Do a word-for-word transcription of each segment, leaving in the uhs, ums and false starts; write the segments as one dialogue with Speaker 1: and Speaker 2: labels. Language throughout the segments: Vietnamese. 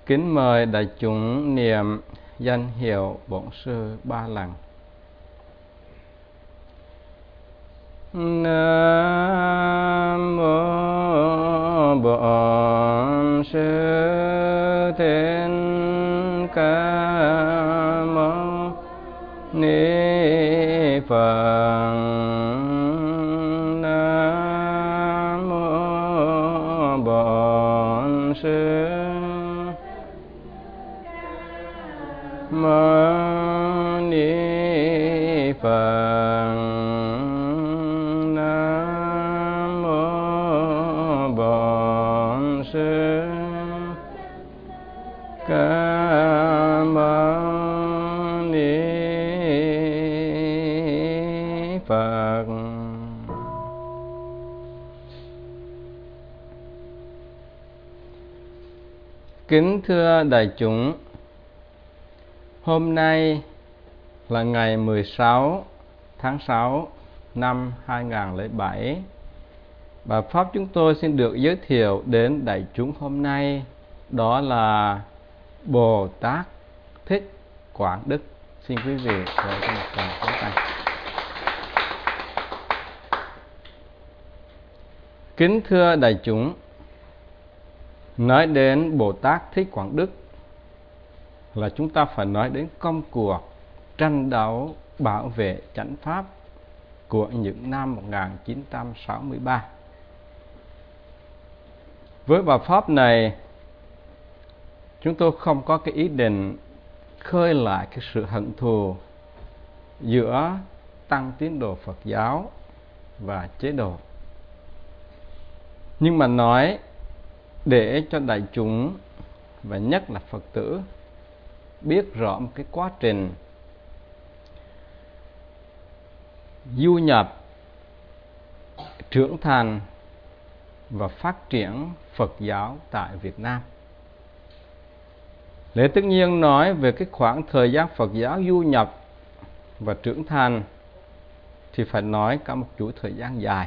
Speaker 1: Kính mời đại chúng niệm danh hiệu Bổn Sư ba lần. Nam mô Bổn Sư Thích Ca Mâu Ni Phật. Nam mô Bổn Sư Mâu Ni Phật. Nam mô Bổn Sư Ca Mâu Ni Phật. Kính thưa đại chúng, hôm nay là ngày mười sáu tháng sáu năm hai nghìn không trăm lẻ bảy. Và pháp chúng tôi xin được giới thiệu đến đại chúng hôm nay đó là Bồ Tát Thích Quảng Đức. Xin quý vị gọi cho một tràng pháo tay. Kính thưa đại chúng, nói đến Bồ Tát Thích Quảng Đức là chúng ta phải nói đến công cuộc tranh đấu bảo vệ chánh pháp của những năm một nghìn chín trăm sáu mươi ba. Với bài pháp này, chúng tôi không có cái ý định khơi lại cái sự hận thù giữa tăng tín đồ Phật giáo và chế độ, nhưng mà nói để cho đại chúng và nhất là Phật tử biết rõ một cái quá trình du nhập, trưởng thành và phát triển Phật giáo tại Việt Nam. Để tất nhiên nói về cái khoảng thời gian Phật giáo du nhập và trưởng thành thì phải nói cả một chuỗi thời gian dài.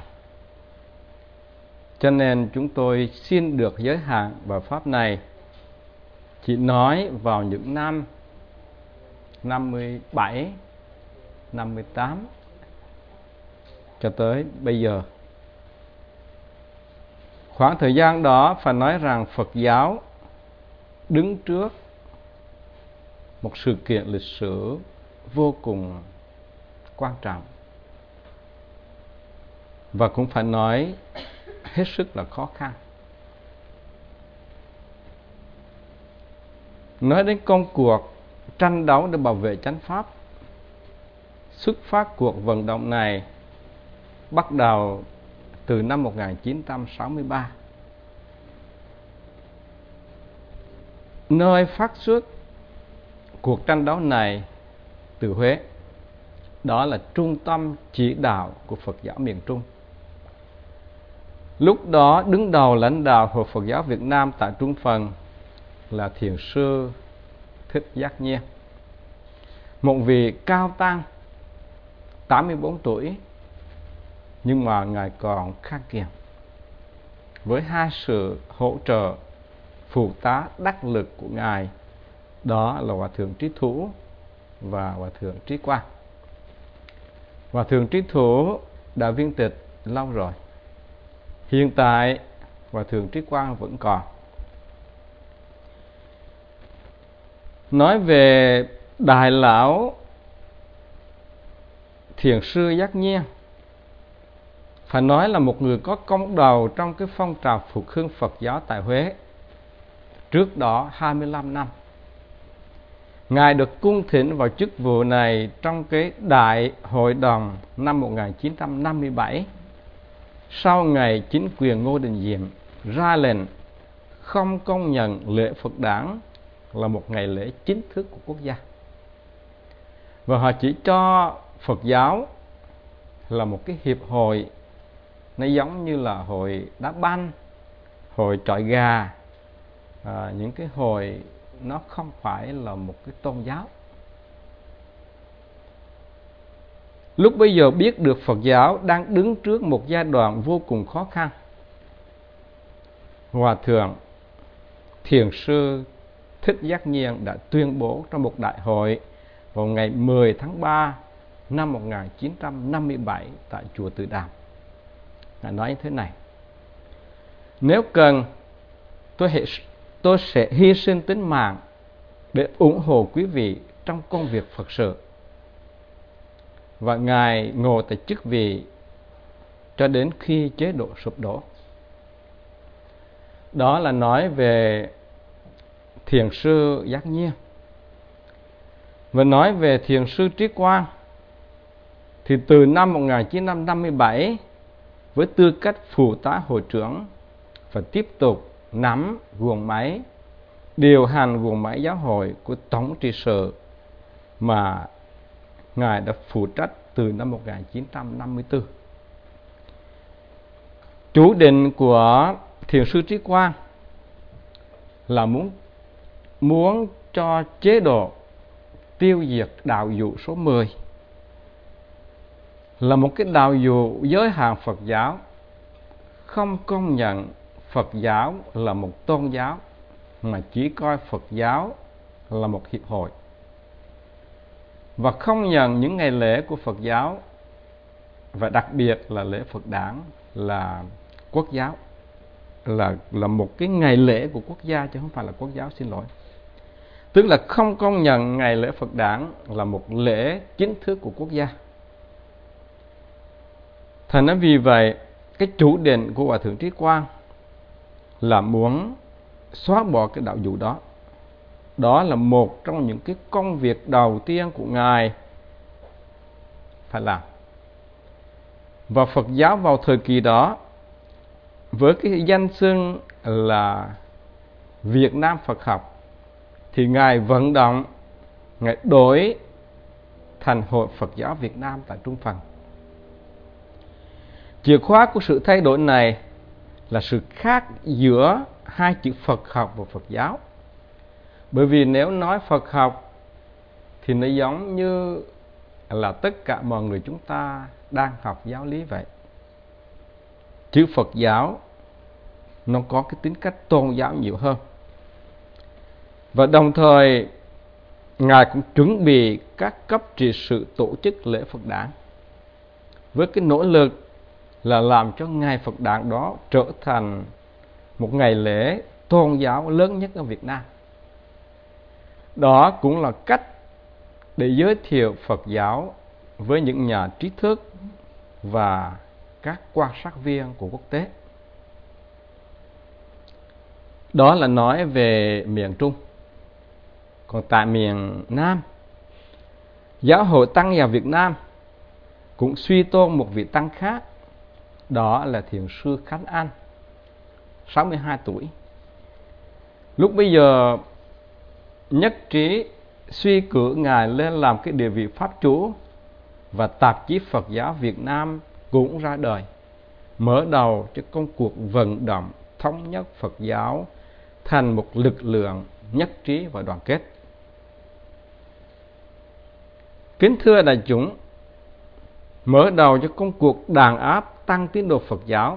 Speaker 1: Cho nên chúng tôi xin được giới hạn vào pháp này chỉ nói vào những năm năm mươi bảy, năm mươi tám cho tới bây giờ. Khoảng thời gian đó phải nói rằng Phật giáo đứng trước một sự kiện lịch sử vô cùng quan trọng, và cũng phải nói hết sức là khó khăn. Nói đến công cuộc tranh đấu để bảo vệ chánh pháp, xuất phát cuộc vận động này bắt đầu từ năm một nghìn chín trăm sáu mươi ba. Nơi phát xuất cuộc tranh đấu này từ Huế, đó là trung tâm chỉ đạo của Phật giáo miền Trung. Lúc đó đứng đầu lãnh đạo Hội Phật giáo Việt Nam tại Trung Phần là Thiền sư Thích Giác Nhiên, một vị cao tăng tám mươi bốn tuổi, nhưng mà Ngài còn khang kiệt với hai sự hỗ trợ phụ tá đắc lực của Ngài, đó là Hòa Thượng Trí Thủ và Hòa Thượng Trí Quang. Hòa Thượng Trí Thủ đã viên tịch lâu rồi, hiện tại Hòa Thượng Trí Quang vẫn còn. Nói về Đại lão Thiền sư Giác Nhiên, phải nói là một người có công đầu trong cái phong trào phục hưng Phật giáo tại Huế. Trước đó hai mươi lăm năm, Ngài được cung thỉnh vào chức vụ này trong cái Đại Hội đồng năm một nghìn chín trăm năm mươi bảy, sau ngày chính quyền Ngô Đình Diệm ra lệnh không công nhận lễ Phật đản là một ngày lễ chính thức của quốc gia, và họ chỉ cho Phật giáo là một cái hiệp hội, nó giống như là hội đá banh, hội trọi gà, à, những cái hội nó không phải là một cái tôn giáo. Lúc bây giờ biết được Phật giáo đang đứng trước một giai đoạn vô cùng khó khăn, Hòa Thượng Thiền sư Thích Giác Nhiên đã tuyên bố trong một đại hội vào ngày mười tháng ba năm một nghìn chín trăm năm mươi bảy tại chùa Từ Đàm. Ngài nói như thế này: nếu cần, tôi, hệ, tôi sẽ hy sinh tính mạng để ủng hộ quý vị trong công việc Phật sự. Và Ngài ngồi tại chức vị cho đến khi chế độ sụp đổ. Đó là nói về Thiền sư Giác Nhiên. Và nói về Thiền sư Trí Quang, thì từ năm một nghìn chín trăm năm mươi bảy, với tư cách phụ tá hội trưởng, và tiếp tục nắm guồng máy, điều hành guồng máy giáo hội của Tổng trị sự mà Ngài đã phụ trách từ năm một nghìn chín trăm năm mươi tư. Chủ định của Thiền sư Trí Quang là muốn muốn cho chế độ tiêu diệt đạo dụ số mười, là một cái đạo dụ giới hạn Phật giáo, không công nhận Phật giáo là một tôn giáo, mà chỉ coi Phật giáo là một hiệp hội, và không nhận những ngày lễ của Phật giáo, và đặc biệt là lễ Phật đản là quốc giáo, là, là một cái ngày lễ của quốc gia chứ không phải là quốc giáo, xin lỗi. Tức là không công nhận ngày lễ Phật đản là một lễ chính thức của quốc gia. Thành ra vì vậy, cái chủ định của Hòa Thượng Trí Quang là muốn xóa bỏ cái đạo dụ đó. Đó là một trong những cái công việc đầu tiên của Ngài phải làm. Và Phật giáo vào thời kỳ đó, với cái danh xưng là Việt Nam Phật học, thì Ngài vận động, Ngài đổi thành Hội Phật giáo Việt Nam tại Trung Phần. Chìa khóa của sự thay đổi này là sự khác giữa hai chữ Phật học và Phật giáo. Bởi vì nếu nói Phật học thì nó giống như là tất cả mọi người chúng ta đang học giáo lý vậy. Chữ Phật giáo nó có cái tính cách tôn giáo nhiều hơn. Và đồng thời Ngài cũng chuẩn bị các cấp trị sự tổ chức lễ Phật đản, với cái nỗ lực là làm cho ngày Phật đản đó trở thành một ngày lễ tôn giáo lớn nhất ở Việt Nam. Đó cũng là cách để giới thiệu Phật giáo với những nhà trí thức và các quan sát viên của quốc tế. Đó là nói về miền Trung. Còn tại miền Nam, Giáo hội Tăng già Việt Nam cũng suy tôn một vị tăng khác. Đó là Thiền sư Khánh An, sáu mươi hai tuổi. Lúc bây giờ nhất trí suy cử Ngài lên làm cái địa vị pháp chủ, và tạp chí Phật giáo Việt Nam cũng ra đời, mở đầu cho công cuộc vận động thống nhất Phật giáo thành một lực lượng nhất trí và đoàn kết. Kính thưa đại chúng, mở đầu cho công cuộc đàn áp tăng tín đồ Phật giáo,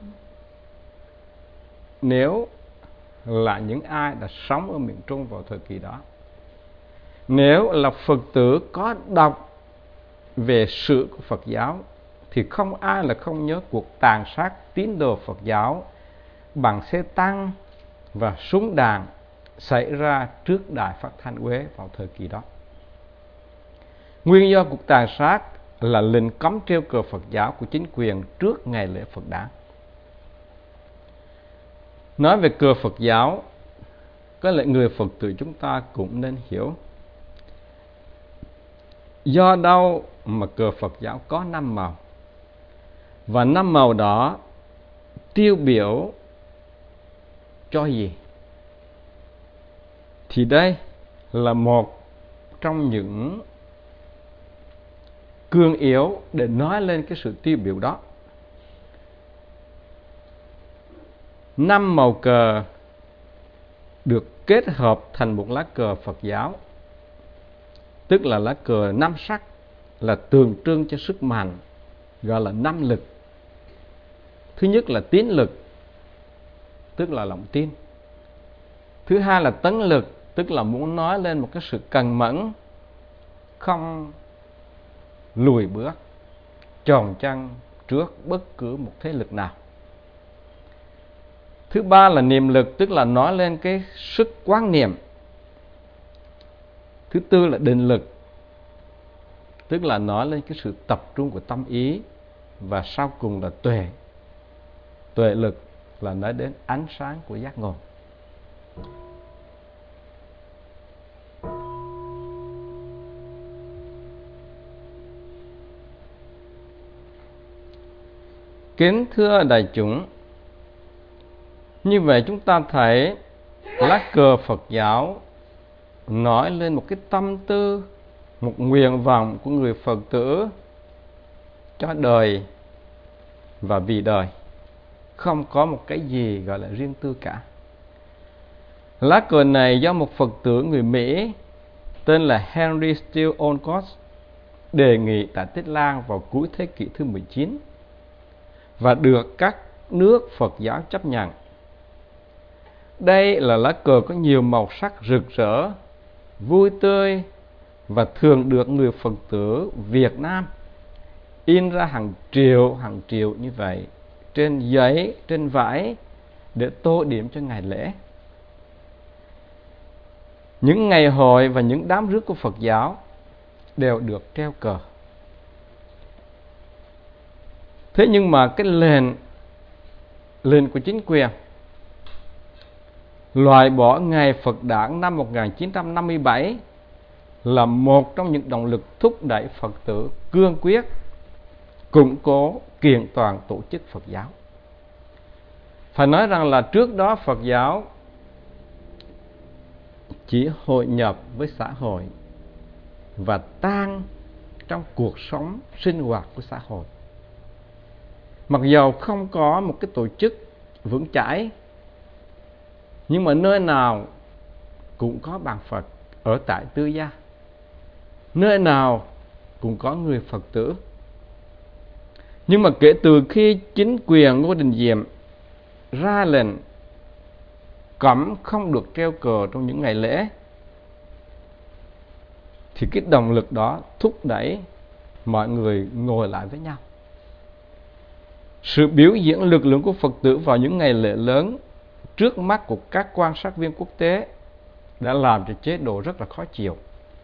Speaker 1: nếu là những ai đã sống ở miền Trung vào thời kỳ đó, nếu là Phật tử có đọc về sự của Phật giáo, thì không ai là không nhớ cuộc tàn sát tín đồ Phật giáo bằng xe tăng và súng đạn xảy ra trước Đài Phát thanh Huế vào thời kỳ đó. Nguyên do cuộc tàn sát là lệnh cấm treo cờ Phật giáo của chính quyền trước ngày lễ Phật đản. Nói về cờ Phật giáo, có lẽ người Phật tử chúng ta cũng nên hiểu do đâu mà cờ Phật giáo có năm màu, và năm màu đó tiêu biểu cho gì. Thì đây là một trong những cương yếu để nói lên cái sự tiêu biểu đó. Năm màu cờ được kết hợp thành một lá cờ Phật giáo, tức là lá cờ năm sắc, là tượng trưng cho sức mạnh, gọi là năm lực. Thứ nhất là tín lực, tức là lòng tin. Thứ hai là tấn lực, tức là muốn nói lên một cái sự cần mẫn, không lùi bước, chòn chân trước bất cứ một thế lực nào. Thứ ba là niệm lực, tức là nói lên cái sức quán niệm. Thứ tư là định lực, tức là nói lên cái sự tập trung của tâm ý. Và sau cùng là tuệ. Tuệ lực là nói đến ánh sáng của giác ngộ. Kính thưa đại chúng, như vậy chúng ta thấy lá cờ Phật giáo nói lên một cái tâm tư, một nguyện vọng của người Phật tử cho đời và vì đời, không có một cái gì gọi là riêng tư cả. Lá cờ này do một Phật tử người Mỹ tên là Henry Steele Olcott đề nghị tại Tích Lan vào cuối thế kỷ thứ mười chín và được các nước Phật giáo chấp nhận. Đây là lá cờ có nhiều màu sắc rực rỡ, vui tươi và thường được người Phật tử Việt Nam in ra hàng triệu hàng triệu như vậy trên giấy, trên vải để tô điểm cho ngày lễ. Những ngày hội và những đám rước của Phật giáo đều được treo cờ. Thế nhưng mà cái lệnh lệnh của chính quyền loại bỏ ngày Phật đản năm một nghìn chín trăm năm mươi bảy là một trong những động lực thúc đẩy Phật tử cương quyết củng cố kiện toàn tổ chức Phật giáo. Phải nói rằng là trước đó Phật giáo chỉ hội nhập với xã hội và tan trong cuộc sống sinh hoạt của xã hội. Mặc dầu không có một cái tổ chức vững chãi, nhưng mà nơi nào cũng có bàn Phật ở tại tư gia, nơi nào cũng có người Phật tử. Nhưng mà kể từ khi chính quyền Ngô Đình Diệm ra lệnh cấm không được treo cờ trong những ngày lễ, thì cái động lực đó thúc đẩy mọi người ngồi lại với nhau. Sự biểu diễn lực lượng của Phật tử vào những ngày lễ lớn trước mắt của các quan sát viên quốc tế đã làm cho chế độ rất là khó chịu.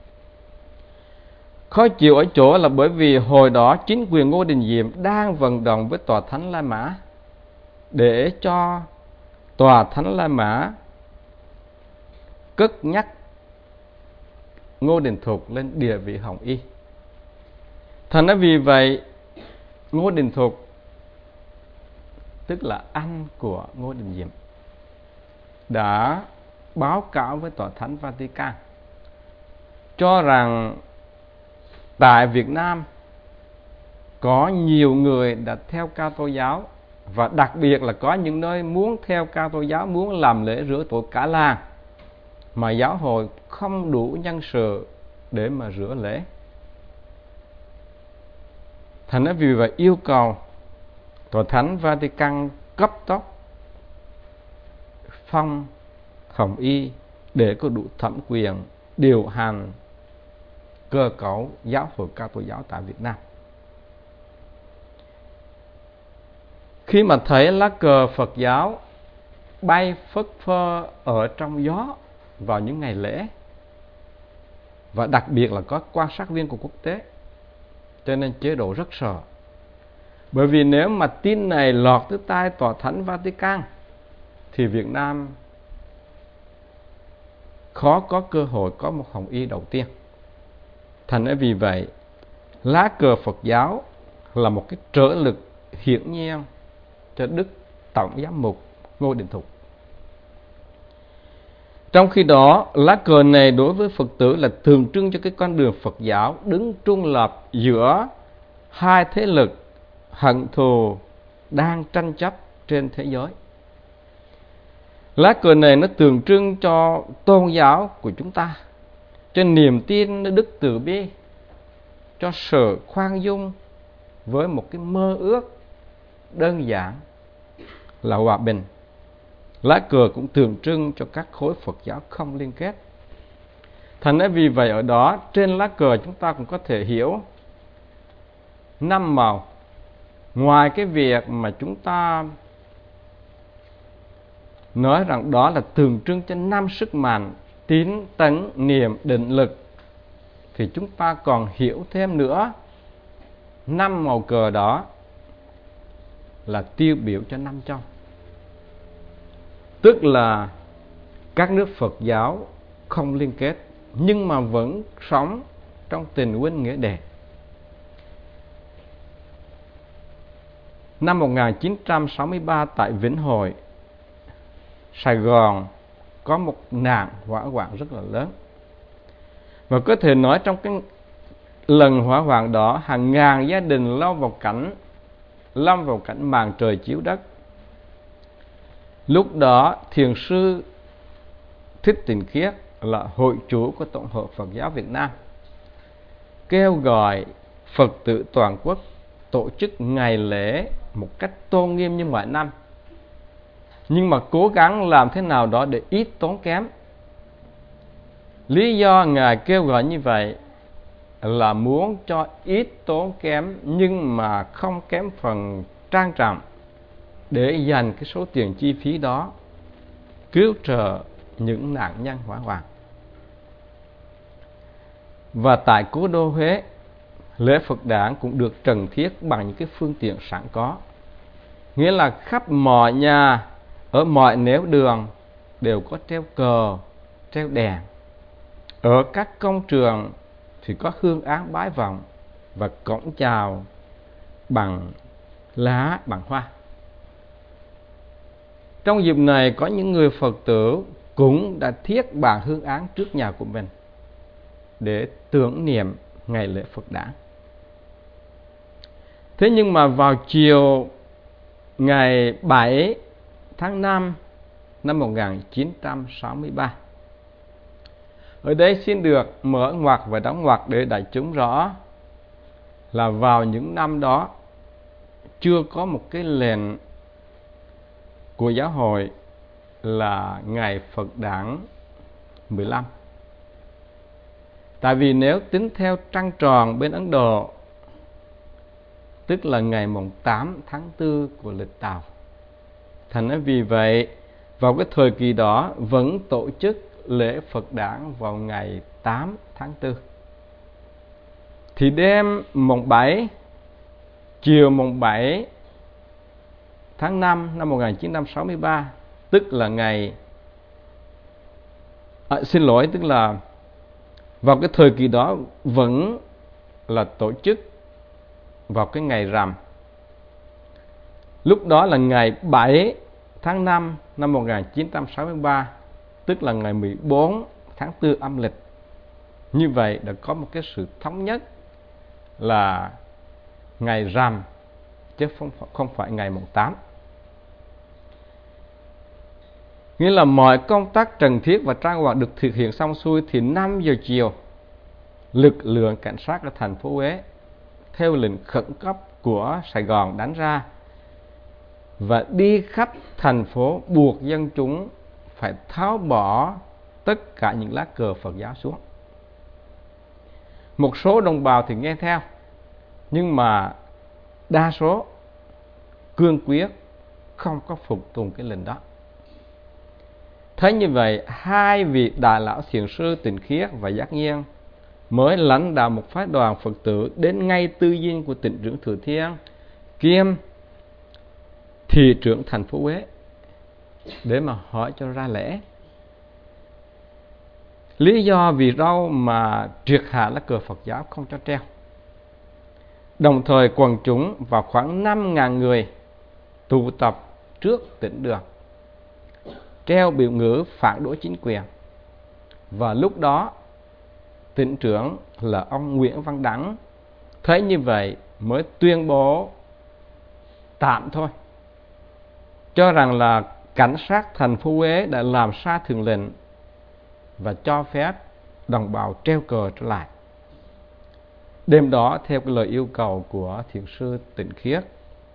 Speaker 1: Khó chịu ở chỗ là bởi vì hồi đó chính quyền Ngô Đình Diệm đang vận động với Tòa Thánh La Mã để cho Tòa Thánh La Mã cất nhắc Ngô Đình Thục lên địa vị Hồng Y. Thành ra vì vậy Ngô Đình Thục, tức là anh của Ngô Đình Diệm, đã báo cáo với Tòa Thánh Vatican cho rằng tại Việt Nam có nhiều người đã theo Ca Tô giáo, và đặc biệt là có những nơi muốn theo Ca Tô giáo, muốn làm lễ rửa tội cả làng, mà giáo hội không đủ nhân sự để mà rửa lễ. Thành ra vì vậy yêu cầu Tòa Thánh Vatican cấp tốc phong Hồng Y để có đủ thẩm quyền điều hành cơ cấu giáo hội Ca Tô giáo tại Việt Nam. Khi mà thấy lá cờ Phật giáo bay phất phơ ở trong gió vào những ngày lễ, và đặc biệt là có quan sát viên của quốc tế, cho nên chế độ rất sợ. Bởi vì nếu mà tin này lọt tới tai Tòa Thánh Vatican thì Việt Nam khó có cơ hội có một Hồng Y đầu tiên. Thành ra vì vậy lá cờ Phật giáo là một cái trợ lực hiển nhiên cho Đức Tổng Giám mục Ngô Đình Thục. Trong khi đó, lá cờ này đối với Phật tử là tượng trưng cho cái con đường Phật giáo đứng trung lập giữa hai thế lực hận thù đang tranh chấp trên thế giới. Lá cờ này nó tượng trưng cho tôn giáo của chúng ta, cho niềm tin nơi đức từ bi, cho sự khoan dung với một cái mơ ước đơn giản là hòa bình. Lá cờ cũng tượng trưng cho các khối Phật giáo không liên kết, Thành ra vì vậy ở đó trên lá cờ chúng ta cũng có thể hiểu năm màu. Ngoài cái việc mà chúng ta nói rằng đó là tượng trưng cho năm sức mạnh tín, tấn, niệm, định, lực, thì chúng ta còn hiểu thêm nữa năm màu cờ đó là tiêu biểu cho năm châu. Tức là các nước Phật giáo không liên kết nhưng mà vẫn sống trong tình huynh nghĩa đệ. Năm một nghìn chín trăm sáu mươi ba tại Vĩnh Hội, Sài Gòn có một nạn hỏa hoạn rất là lớn. Và có thể nói trong cái lần hỏa hoạn đó, hàng ngàn gia đình lâm vào cảnh lâm vào cảnh màn trời chiếu đất. Lúc đó thiền sư Thích Tịnh Khiết là hội chủ của Tổng hội Phật giáo Việt Nam kêu gọi Phật tử toàn quốc tổ chức ngày lễ một cách tôn nghiêm như mọi năm, nhưng mà cố gắng làm thế nào đó để ít tốn kém. Lý do Ngài kêu gọi như vậy là muốn cho ít tốn kém nhưng mà không kém phần trang trọng, để dành cái số tiền chi phí đó cứu trợ những nạn nhân hỏa hoạn. Và tại cố đô Huế, lễ Phật đản cũng được trần thiết bằng những cái phương tiện sẵn có. Nghĩa là khắp mọi nhà, ở mọi nẻo đường đều có treo cờ, treo đèn. Ở các công trường thì có hương án bái vọng và cổng chào bằng lá, bằng hoa. Trong dịp này có những người Phật tử cũng đã thiết bàn hương án trước nhà của mình để tưởng niệm ngày lễ Phật đản. Thế nhưng mà vào chiều ngày bảy tháng năm năm một nghìn chín trăm sáu mươi ba, ở đây xin được mở ngoặc và đóng ngoặc để đại chúng rõ là vào những năm đó chưa có một cái lệnh của giáo hội là ngày Phật đản mười lăm. Tại vì nếu tính theo trăng tròn bên Ấn Độ, tức là ngày mùng tám tháng tư của lịch Tàu. Thành ra vì vậy, vào cái thời kỳ đó vẫn tổ chức lễ Phật đản vào ngày tám tháng tư. Thì đêm mùng bảy, chiều mùng bảy tháng năm năm một nghìn chín trăm sáu mươi ba, tức là ngày à, xin lỗi, tức là vào cái thời kỳ đó vẫn là tổ chức vào cái ngày rằm. Lúc đó là ngày bảy tháng năm năm một nghìn chín trăm sáu mươi ba, tức là ngày mười bốn tháng tư âm lịch. Như vậy đã có một cái sự thống nhất là ngày rằm chứ không, không phải ngày mùng tám. Nghĩa là mọi công tác trần thiết và trang hoàng được thực hiện xong xuôi thì năm giờ chiều, lực lượng cảnh sát ở thành phố Huế theo lệnh khẩn cấp của Sài Gòn đánh ra và đi khắp thành phố buộc dân chúng phải tháo bỏ tất cả những lá cờ Phật giáo xuống. Một số đồng bào thì nghe theo, nhưng mà đa số cương quyết không có phục tùng cái lệnh đó. Thế như vậy, hai vị đại lão thiền sư Tịnh Khiết và Giác Nhiên mới lãnh đạo một phái đoàn Phật tử đến ngay tư dinh của Tịnh trưởng Thừa Thiên kiêm thị trưởng thành phố Huế để mà hỏi cho ra lẽ. Lý do vì đâu mà triệt hạ lá cờ Phật giáo không cho treo. Đồng thời quần chúng vào khoảng năm nghìn người tụ tập trước tịnh đường treo biểu ngữ phản đối chính quyền. Và lúc đó tịnh trưởng là ông Nguyễn Văn Đẳng thấy như vậy mới tuyên bố tạm thôi, cho rằng là cảnh sát thành phố Huế đã làm sai thường lệnh và cho phép đồng bào treo cờ trở lại. Đêm đó, theo cái lời yêu cầu của thiền sư Tịnh Khiết,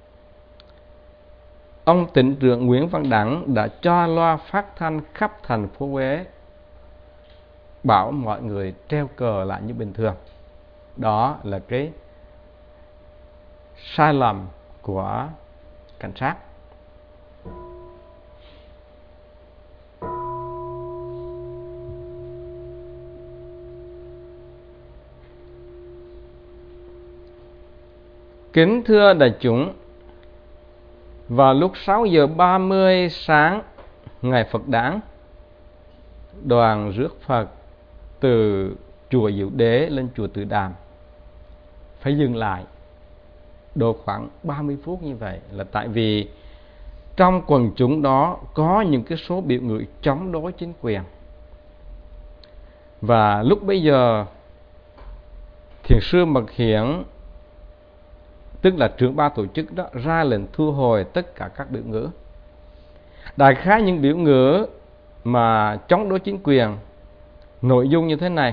Speaker 1: ông tịnh trưởng Nguyễn Văn Đẳng đã cho loa phát thanh khắp thành phố Huế bảo mọi người treo cờ lại như bình thường. Đó là cái sai lầm của cảnh sát. Kính thưa đại chúng, vào lúc sáu giờ ba mươi sáng ngày Phật đản, đoàn rước Phật từ chùa Diệu Đế lên chùa Từ Đàm phải dừng lại độ khoảng ba mươi phút như vậy, là tại vì trong quần chúng đó có những cái số biểu ngữ chống đối chính quyền. Và lúc bấy giờ Thiền sư Mật Hiển, tức là trưởng ban tổ chức đó, ra lệnh thu hồi tất cả các biểu ngữ. Đại khái những biểu ngữ mà chống đối chính quyền nội dung như thế này: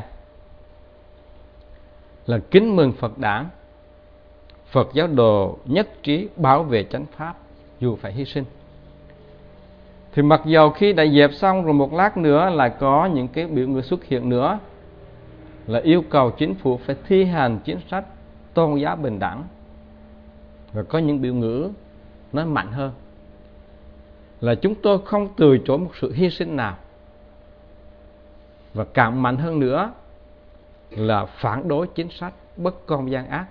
Speaker 1: là kính mừng Phật đản, Phật giáo đồ nhất trí bảo vệ chánh pháp dù phải hy sinh. Thì mặc dầu khi đã dẹp xong rồi, một lát nữa lại có những cái biểu ngữ xuất hiện nữa, là yêu cầu chính phủ phải thi hành chính sách tôn giáo bình đẳng. Và có những biểu ngữ nói mạnh hơn là chúng tôi không từ chối một sự hy sinh nào. Và càng mạnh hơn nữa là phản đối chính sách bất công gian ác.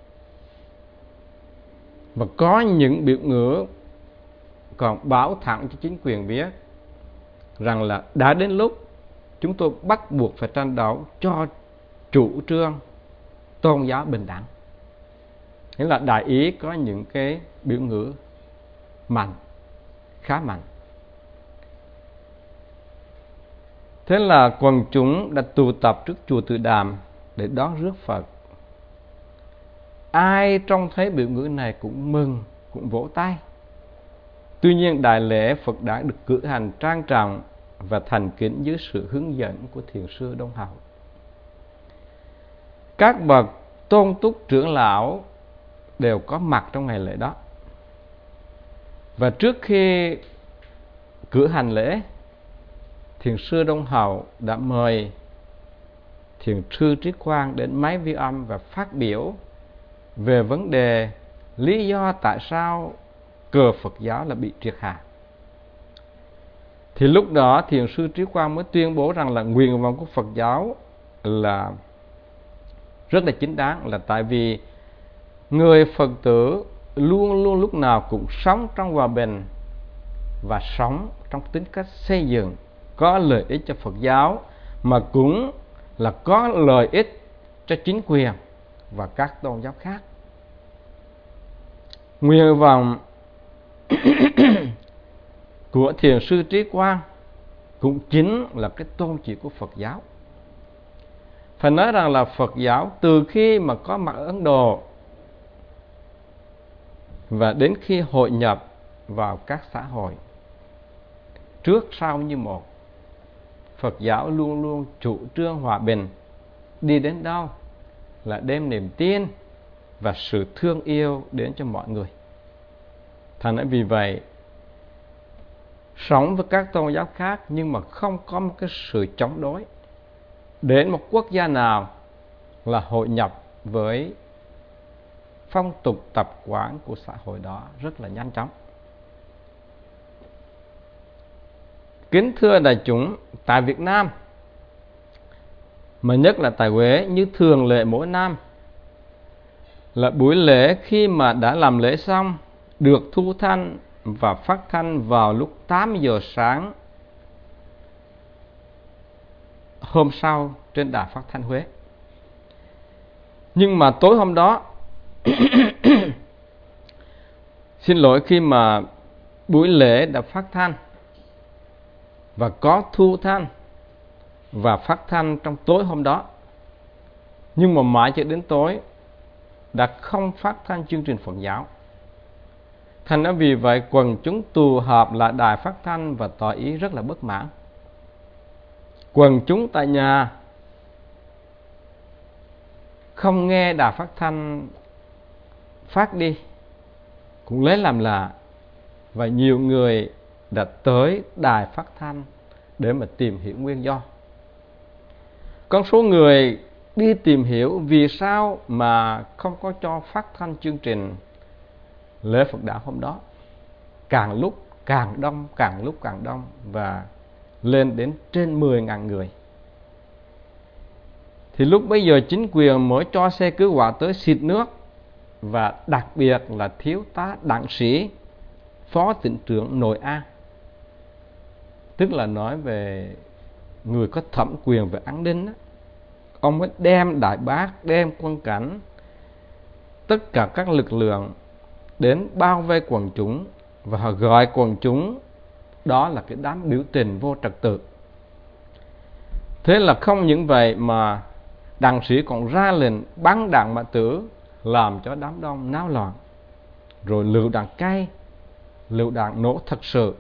Speaker 1: Và có những biểu ngữ còn báo thẳng cho chính quyền biết rằng là đã đến lúc chúng tôi bắt buộc phải tranh đấu cho chủ trương tôn giáo bình đẳng. Nghĩa là Đại Ý có những cái biểu ngữ mạnh, khá mạnh. Thế là quần chúng đã tụ tập trước chùa Từ Đàm để đón rước Phật. Ai trông thấy biểu ngữ này cũng mừng, cũng vỗ tay. Tuy nhiên đại lễ Phật đản được cử hành trang trọng và thành kính dưới sự hướng dẫn của Thiền sư Đông Hậu. Các bậc tôn túc trưởng lão đều có mặt trong ngày lễ đó. Và trước khi cử hành lễ, Thiền sư Đông Hậu đã mời Thiền sư Trí Quang đến máy vi âm và phát biểu về vấn đề lý do tại sao cờ Phật giáo là bị triệt hạ. Thì lúc đó Thiền sư Trí Quang mới tuyên bố rằng là nguyện vọng của Phật giáo là rất là chính đáng, là tại vì người Phật tử luôn luôn lúc nào cũng sống trong hòa bình và sống trong tính cách xây dựng, có lợi ích cho Phật giáo mà cũng là có lợi ích cho chính quyền và các tôn giáo khác. Nguyện vọng của Thiền sư Trí Quang cũng chính là cái tôn chỉ của Phật giáo. Phải nói rằng là Phật giáo từ khi mà có mặt ở Ấn Độ và đến khi hội nhập vào các xã hội, trước sau như một, Phật giáo luôn luôn chủ trương hòa bình, đi đến đâu là đem niềm tin và sự thương yêu đến cho mọi người. Thành ra vì vậy, sống với các tôn giáo khác nhưng mà không có một cái sự chống đối, đến một quốc gia nào là hội nhập với phong tục tập quán của xã hội đó rất là nhanh chóng. Kính thưa đại chúng, tại Việt Nam, mà nhất là tại Huế, như thường lệ mỗi năm, là buổi lễ khi mà đã làm lễ xong được thu thanh và phát thanh vào lúc tám giờ sáng hôm sau trên đài phát thanh Huế. Nhưng mà tối hôm đó xin lỗi, khi mà buổi lễ đã phát thanh và có thu thanh và phát thanh trong tối hôm đó, nhưng mà mãi cho đến tối đã không phát thanh chương trình Phật giáo. Thành ra vì vậy quần chúng tụ họp lại đài phát thanh và tỏ ý rất là bất mãn. Quần chúng tại nhà không nghe đài phát thanh phát đi cũng lấy làm lạ, và nhiều người đã tới đài phát thanh để mà tìm hiểu nguyên do. Có số người đi tìm hiểu vì sao mà không có cho phát thanh chương trình lễ Phật đản hôm đó. Càng lúc càng đông, càng lúc càng đông, và lên đến trên mười nghìn người. Thì lúc bấy giờ chính quyền mới cho xe cứu hỏa tới xịt nước, và đặc biệt là thiếu tá đặng sĩ, phó tỉnh trưởng Nội An, tức là nói về người có thẩm quyền về an ninh đó. Ông mới đem đại bác, đem quân cảnh, tất cả các lực lượng đến bao vây quần chúng, và họ gọi quần chúng đó là cái đám biểu tình vô trật tự. Thế là không những vậy mà đặng sĩ còn ra lệnh bắn đạn mã tử, làm cho đám đông náo loạn, rồi lựu đạn cay, lựu đạn nổ thật sự.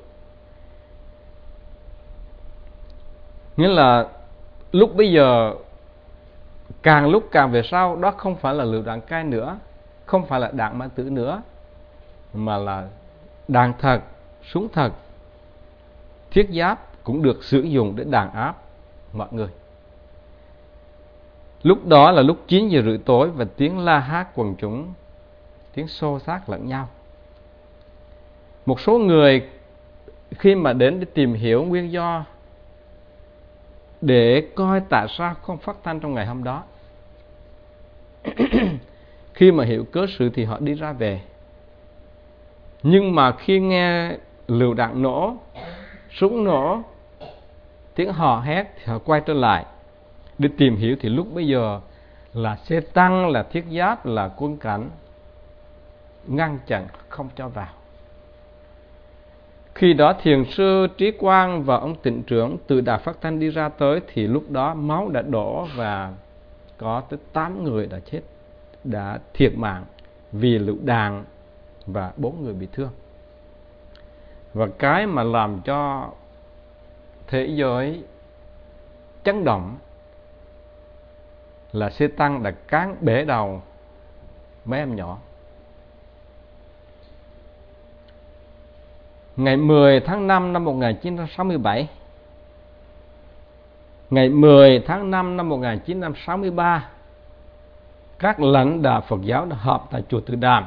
Speaker 1: Nghĩa là lúc bây giờ càng lúc càng về sau, đó không phải là lựu đạn cay nữa, không phải là đạn mã tử nữa, mà là đạn thật, súng thật, thiết giáp cũng được sử dụng để đàn áp mọi người. Lúc đó là lúc chín giờ rưỡi tối, và tiếng la hét quần chúng, tiếng xô xát lẫn nhau. Một số người khi mà đến để tìm hiểu nguyên do, để coi tại sao không phát thanh trong ngày hôm đó, khi mà hiểu cớ sự thì họ đi ra về. Nhưng mà khi nghe lựu đạn nổ, súng nổ, tiếng hò hét, thì họ quay trở lại để tìm hiểu. Thì lúc bấy giờ là xe tăng, là thiết giáp, là quân cảnh ngăn chặn không cho vào. Khi đó thiền sư Trí Quang và ông tỉnh trưởng từ đài phát thanh đi ra tới, thì lúc đó máu đã đổ và có tới tám người đã chết, đã thiệt mạng vì lựu đạn, và bốn người bị thương. Và cái mà làm cho thế giới chấn động là xe tăng đã cán bể đầu mấy em nhỏ. Ngày mười tháng năm năm một nghìn chín trăm sáu mươi bảy, ngày mười tháng năm năm một nghìn chín trăm sáu mươi ba, các lãnh đạo Phật giáo đã họp tại chùa Từ Đàm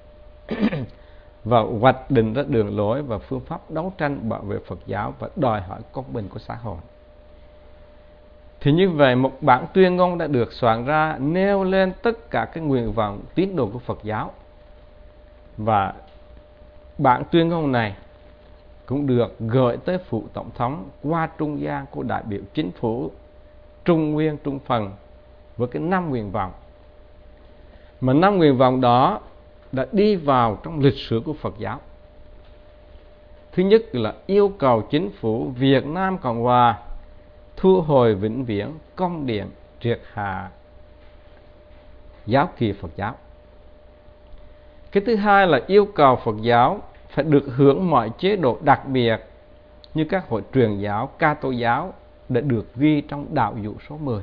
Speaker 1: và hoạch định ra đường lối và phương pháp đấu tranh bảo vệ Phật giáo và đòi hỏi công bình của xã hội. Thì như vậy, một bản tuyên ngôn đã được soạn ra nêu lên tất cả các nguyện vọng tín đồ của Phật giáo. Và bản tuyên ngôn này cũng được gửi tới phủ tổng thống qua trung gian của đại biểu chính phủ Trung Nguyên Trung Phần với cái năm nguyện vọng. Mà năm nguyện vọng đó đã đi vào trong lịch sử của Phật giáo. Thứ nhất là yêu cầu chính phủ Việt Nam Cộng Hòa thu hồi vĩnh viễn công điện triệt hạ giáo kỳ Phật giáo. Cái thứ hai là yêu cầu Phật giáo phải được hưởng mọi chế độ đặc biệt như các hội truyền giáo, Ca Tô giáo đã được ghi trong đạo dụ số mười.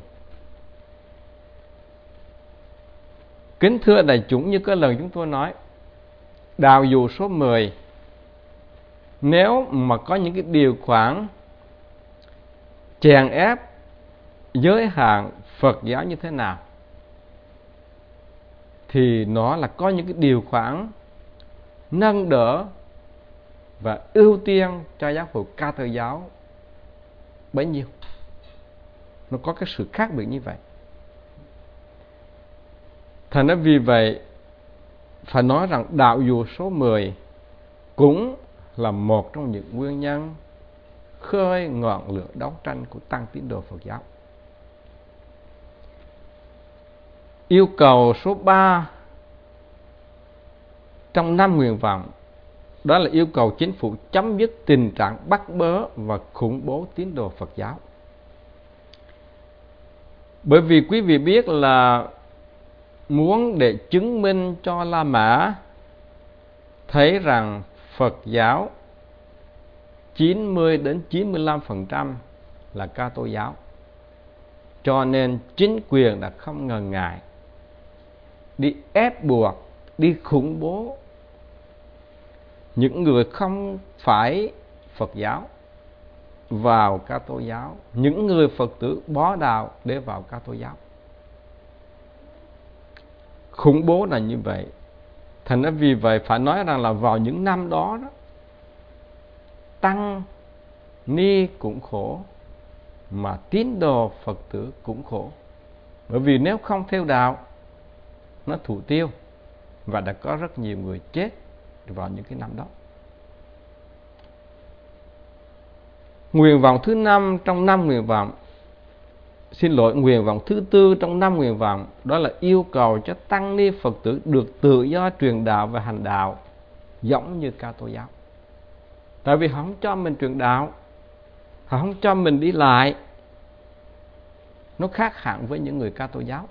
Speaker 1: Kính thưa đại chúng, như cái lần chúng tôi nói, đạo dụ số mười, nếu mà có những cái điều khoản chèn ép, giới hạn Phật giáo như thế nào, thì nó là có những cái điều khoản nâng đỡ và ưu tiên cho giáo hội Ca Tô giáo bấy nhiêu. Nó có cái sự khác biệt như vậy. Thành ra vì vậy, phải nói rằng đạo dụ số mười cũng là một trong những nguyên nhân khơi ngọn lửa đấu tranh của tăng tín đồ Phật giáo. Yêu cầu số ba trong năm nguyện vọng, đó là yêu cầu chính phủ chấm dứt tình trạng bắt bớ và khủng bố tín đồ Phật giáo. Bởi vì quý vị biết là muốn để chứng minh cho La Mã thấy rằng Phật giáo chín mươi đến chín mươi lăm phần trăm là Ca Tô giáo, cho nên chính quyền đã không ngần ngại đi ép buộc, đi khủng bố những người không phải Phật giáo vào Kitô giáo, những người Phật tử bó đạo để vào Kitô giáo. Khủng bố là như vậy. Thành ra vì vậy phải nói rằng là vào những năm đó, đó tăng ni cũng khổ, mà tín đồ Phật tử cũng khổ. Bởi vì nếu không theo đạo, nó thủ tiêu, và đã có rất nhiều người chết vào những cái năm đó. Nguyện vọng thứ năm trong năm nguyện vọng, xin lỗi, nguyện vọng thứ tư trong năm nguyện vọng, đó là yêu cầu cho tăng ni Phật tử được tự do truyền đạo và hành đạo giống như Kitô giáo. Tại vì họ không cho mình truyền đạo, họ không cho mình đi lại, nó khác hẳn với những người Kitô giáo.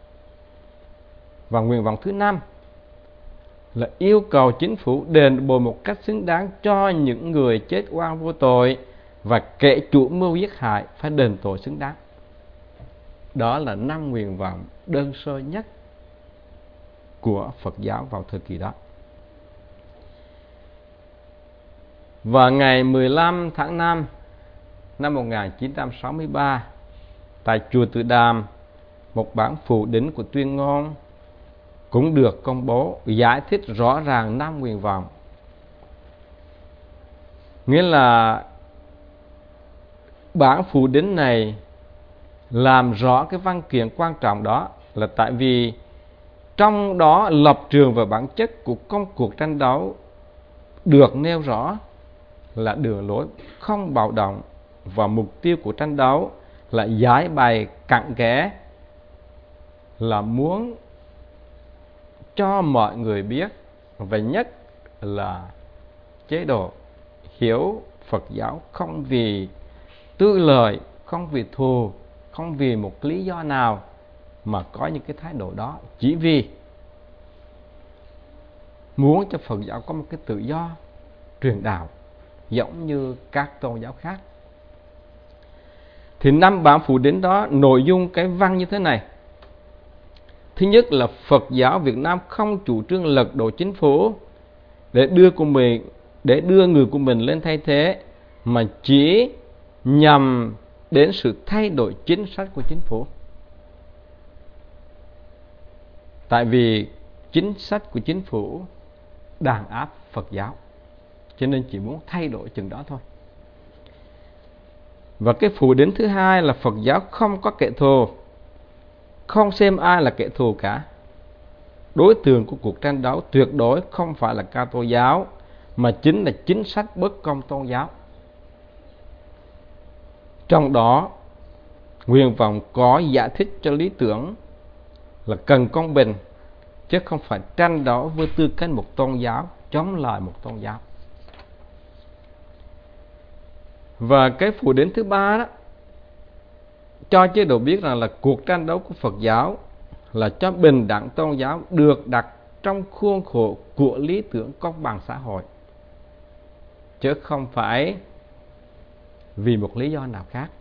Speaker 1: Và nguyện vọng thứ năm là yêu cầu chính phủ đền bù một cách xứng đáng cho những người chết oan vô tội, và kẻ chủ mưu giết hại phải đền tội xứng đáng. Đó là năm nguyện vọng đơn sơ nhất của Phật giáo vào thời kỳ đó. Và ngày mười lăm tháng năm năm một nghìn chín trăm sáu mươi ba, tại chùa Từ Đàm, một bản phủ đính của Tuyên Ngôn cũng được công bố giải thích rõ ràng năm nguyện vọng. Nghĩa là bản phủ đính này làm rõ cái văn kiện quan trọng đó, là tại vì trong đó lập trường và bản chất của công cuộc tranh đấu được nêu rõ là đường lối không bạo động, và mục tiêu của tranh đấu là giải bày cặn kẽ, là muốn cho mọi người biết, và nhất là chế độ hiểu Phật giáo không vì tư lợi, không vì thù, không vì một lý do nào mà có những cái thái độ đó, chỉ vì muốn cho Phật giáo có một cái tự do truyền đạo giống như các tôn giáo khác. Thì năm bản phủ đính đó nội dung cái văn như thế này. Thứ nhất là Phật giáo Việt Nam không chủ trương lật đổ chính phủ để đưa của mình để đưa người của mình lên thay thế, mà chỉ nhằm đến sự thay đổi chính sách của chính phủ. Tại vì chính sách của chính phủ đàn áp Phật giáo, cho nên chỉ muốn thay đổi chừng đó thôi. Và cái phủ đính thứ hai là Phật giáo không có kẻ thù, không xem ai là kẻ thù cả. Đối tượng của cuộc tranh đấu tuyệt đối không phải là Kitô giáo, mà chính là chính sách bất công tôn giáo. Trong đó, nguyện vọng có giải thích cho lý tưởng là cần công bình, chứ không phải tranh đấu với tư cách một tôn giáo chống lại một tôn giáo. Và cái phủ đính thứ ba đó cho chế độ biết rằng là cuộc tranh đấu của Phật giáo là cho bình đẳng tôn giáo được đặt trong khuôn khổ của lý tưởng công bằng xã hội, chứ không phải vì một lý do nào khác.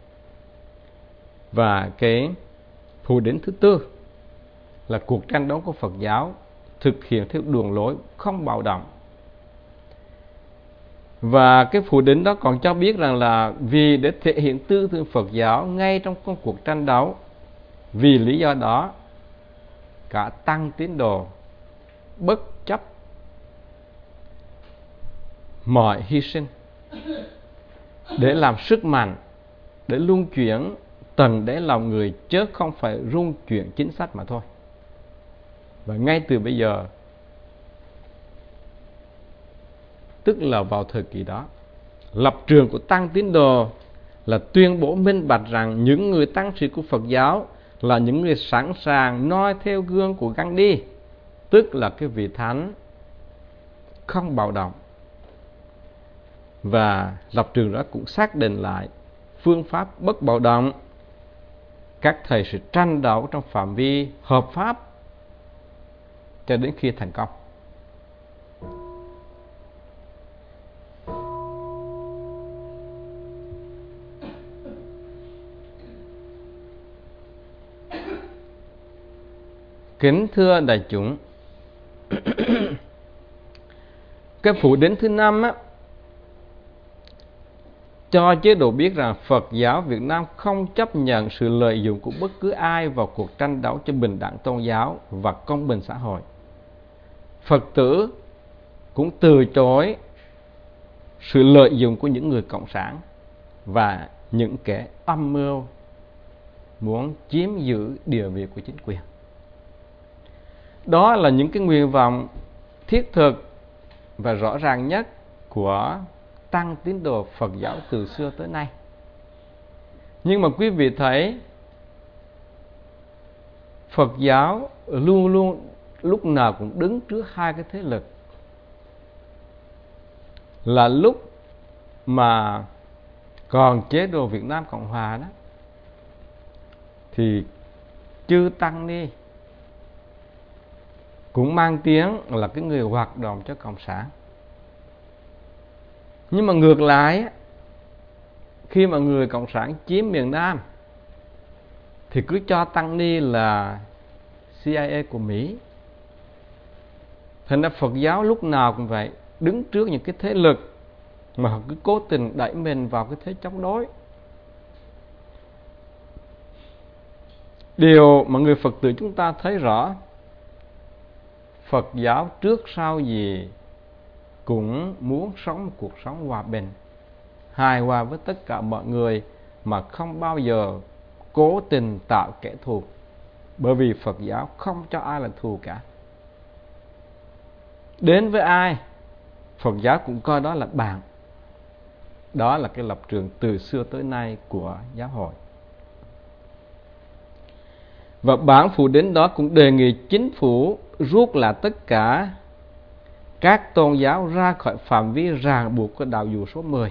Speaker 1: Và cái phủ đính thứ tư là cuộc tranh đấu của Phật giáo thực hiện theo đường lối không bạo động. Và cái phủ đính đó còn cho biết rằng là vì để thể hiện tư tưởng Phật giáo ngay trong công cuộc tranh đấu, vì lý do đó cả tăng tín đồ bất chấp mọi hy sinh để làm sức mạnh, để luân chuyển tầng đáy lòng người, chứ không phải rung chuyển chính sách mà thôi. Và ngay từ bây giờ, tức là vào thời kỳ đó, lập trường của tăng tín đồ là tuyên bố minh bạch rằng những người tăng sĩ của Phật giáo là những người sẵn sàng noi theo gương của Gandhi, tức là cái vị thánh không bạo động. Và lập trường đó cũng xác định lại phương pháp bất bạo động. Các thầy sẽ tranh đấu trong phạm vi hợp pháp cho đến khi thành công. Kính thưa đại chúng, cái phủ đính thứ năm á, cho chế độ biết rằng Phật giáo Việt Nam không chấp nhận sự lợi dụng của bất cứ ai vào cuộc tranh đấu cho bình đẳng tôn giáo và công bình xã hội. Phật tử cũng từ chối sự lợi dụng của những người cộng sản và những kẻ âm mưu muốn chiếm giữ địa vị của chính quyền. Đó là những cái nguyện vọng thiết thực và rõ ràng nhất của tăng tín đồ Phật giáo từ xưa tới nay. Nhưng mà quý vị thấy Phật giáo luôn luôn lúc nào cũng đứng trước hai cái thế lực. Là lúc mà còn chế độ Việt Nam Cộng Hòa đó thì chư Tăng Ni cũng mang tiếng là cái người hoạt động cho Cộng sản. Nhưng mà ngược lại, khi mà người Cộng sản chiếm miền Nam thì cứ cho Tăng Ni là C I A của Mỹ. Thành ra Phật giáo lúc nào cũng vậy, đứng trước những cái thế lực mà họ cứ cố tình đẩy mình vào cái thế chống đối. Điều mà người Phật tử chúng ta thấy rõ, Phật giáo trước sau gì cũng muốn sống một cuộc sống hòa bình, hài hòa với tất cả mọi người, mà không bao giờ cố tình tạo kẻ thù. Bởi vì Phật giáo không cho ai là thù cả. Đến với ai, Phật giáo cũng coi đó là bạn. Đó là cái lập trường từ xưa tới nay của giáo hội. Và bản phụ đến đó cũng đề nghị chính phủ rút lại tất cả các tôn giáo ra khỏi phạm vi ràng buộc của đạo dụ số mười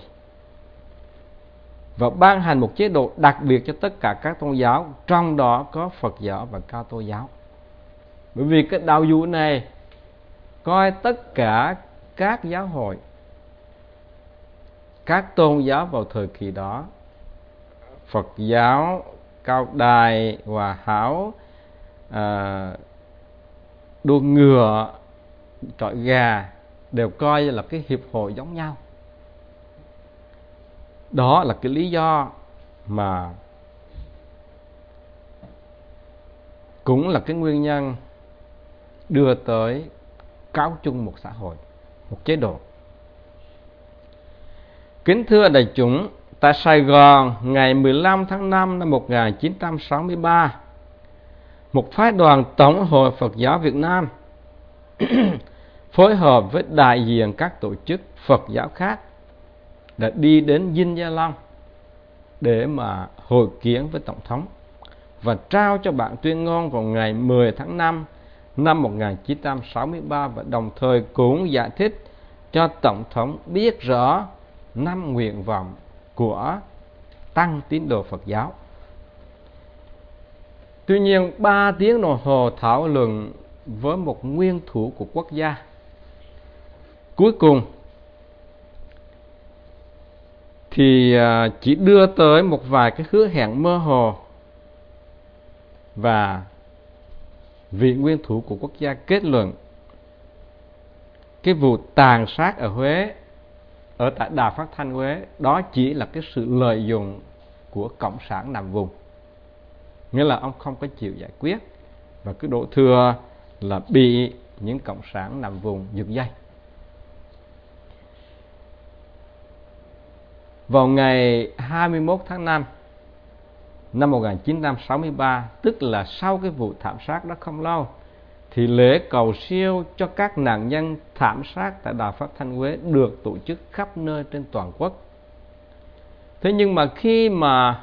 Speaker 1: và ban hành một chế độ đặc biệt cho tất cả các tôn giáo, trong đó có Phật giáo và Cao Tô giáo. Bởi vì cái đạo dụ này coi tất cả các giáo hội, các tôn giáo vào thời kỳ đó, Phật giáo, Cao Đài, Hòa Hảo, à, đua ngựa, trọi gà đều coi là cái hiệp hội giống nhau. Đó là cái lý do mà cũng là cái nguyên nhân đưa tới cáo chung một xã hội, một chế độ. Kính thưa đại chúng, tại Sài Gòn ngày mười lăm tháng năm năm một nghìn chín trăm sáu mươi ba, một phái đoàn Tổng hội Phật giáo Việt Nam phối hợp với đại diện các tổ chức Phật giáo khác đã đi đến Dinh Gia Long để mà hội kiến với Tổng thống và trao cho bản tuyên ngôn vào ngày mười tháng năm năm một nghìn chín trăm sáu mươi ba, và đồng thời cũng giải thích cho Tổng thống biết rõ năm nguyện vọng của tăng tín đồ Phật giáo. Tuy nhiên, ba tiếng đồng hồ thảo luận với một nguyên thủ của quốc gia, cuối cùng thì chỉ đưa tới một vài cái hứa hẹn mơ hồ, và vị nguyên thủ của quốc gia kết luận cái vụ tàn sát ở Huế, ở tại Đài Phát thanh Huế, đó chỉ là cái sự lợi dụng của cộng sản nằm vùng. Nghĩa là ông không có chịu giải quyết và cứ đổ thừa là bị những cộng sản nằm vùng giật dây. Vào ngày hai mươi mốt tháng năm năm một nghìn chín trăm sáu mươi ba, tức là sau cái vụ thảm sát đó không lâu, thì lễ cầu siêu cho các nạn nhân thảm sát tại Đài Phát thanh Huế được tổ chức khắp nơi trên toàn quốc. Thế nhưng mà khi mà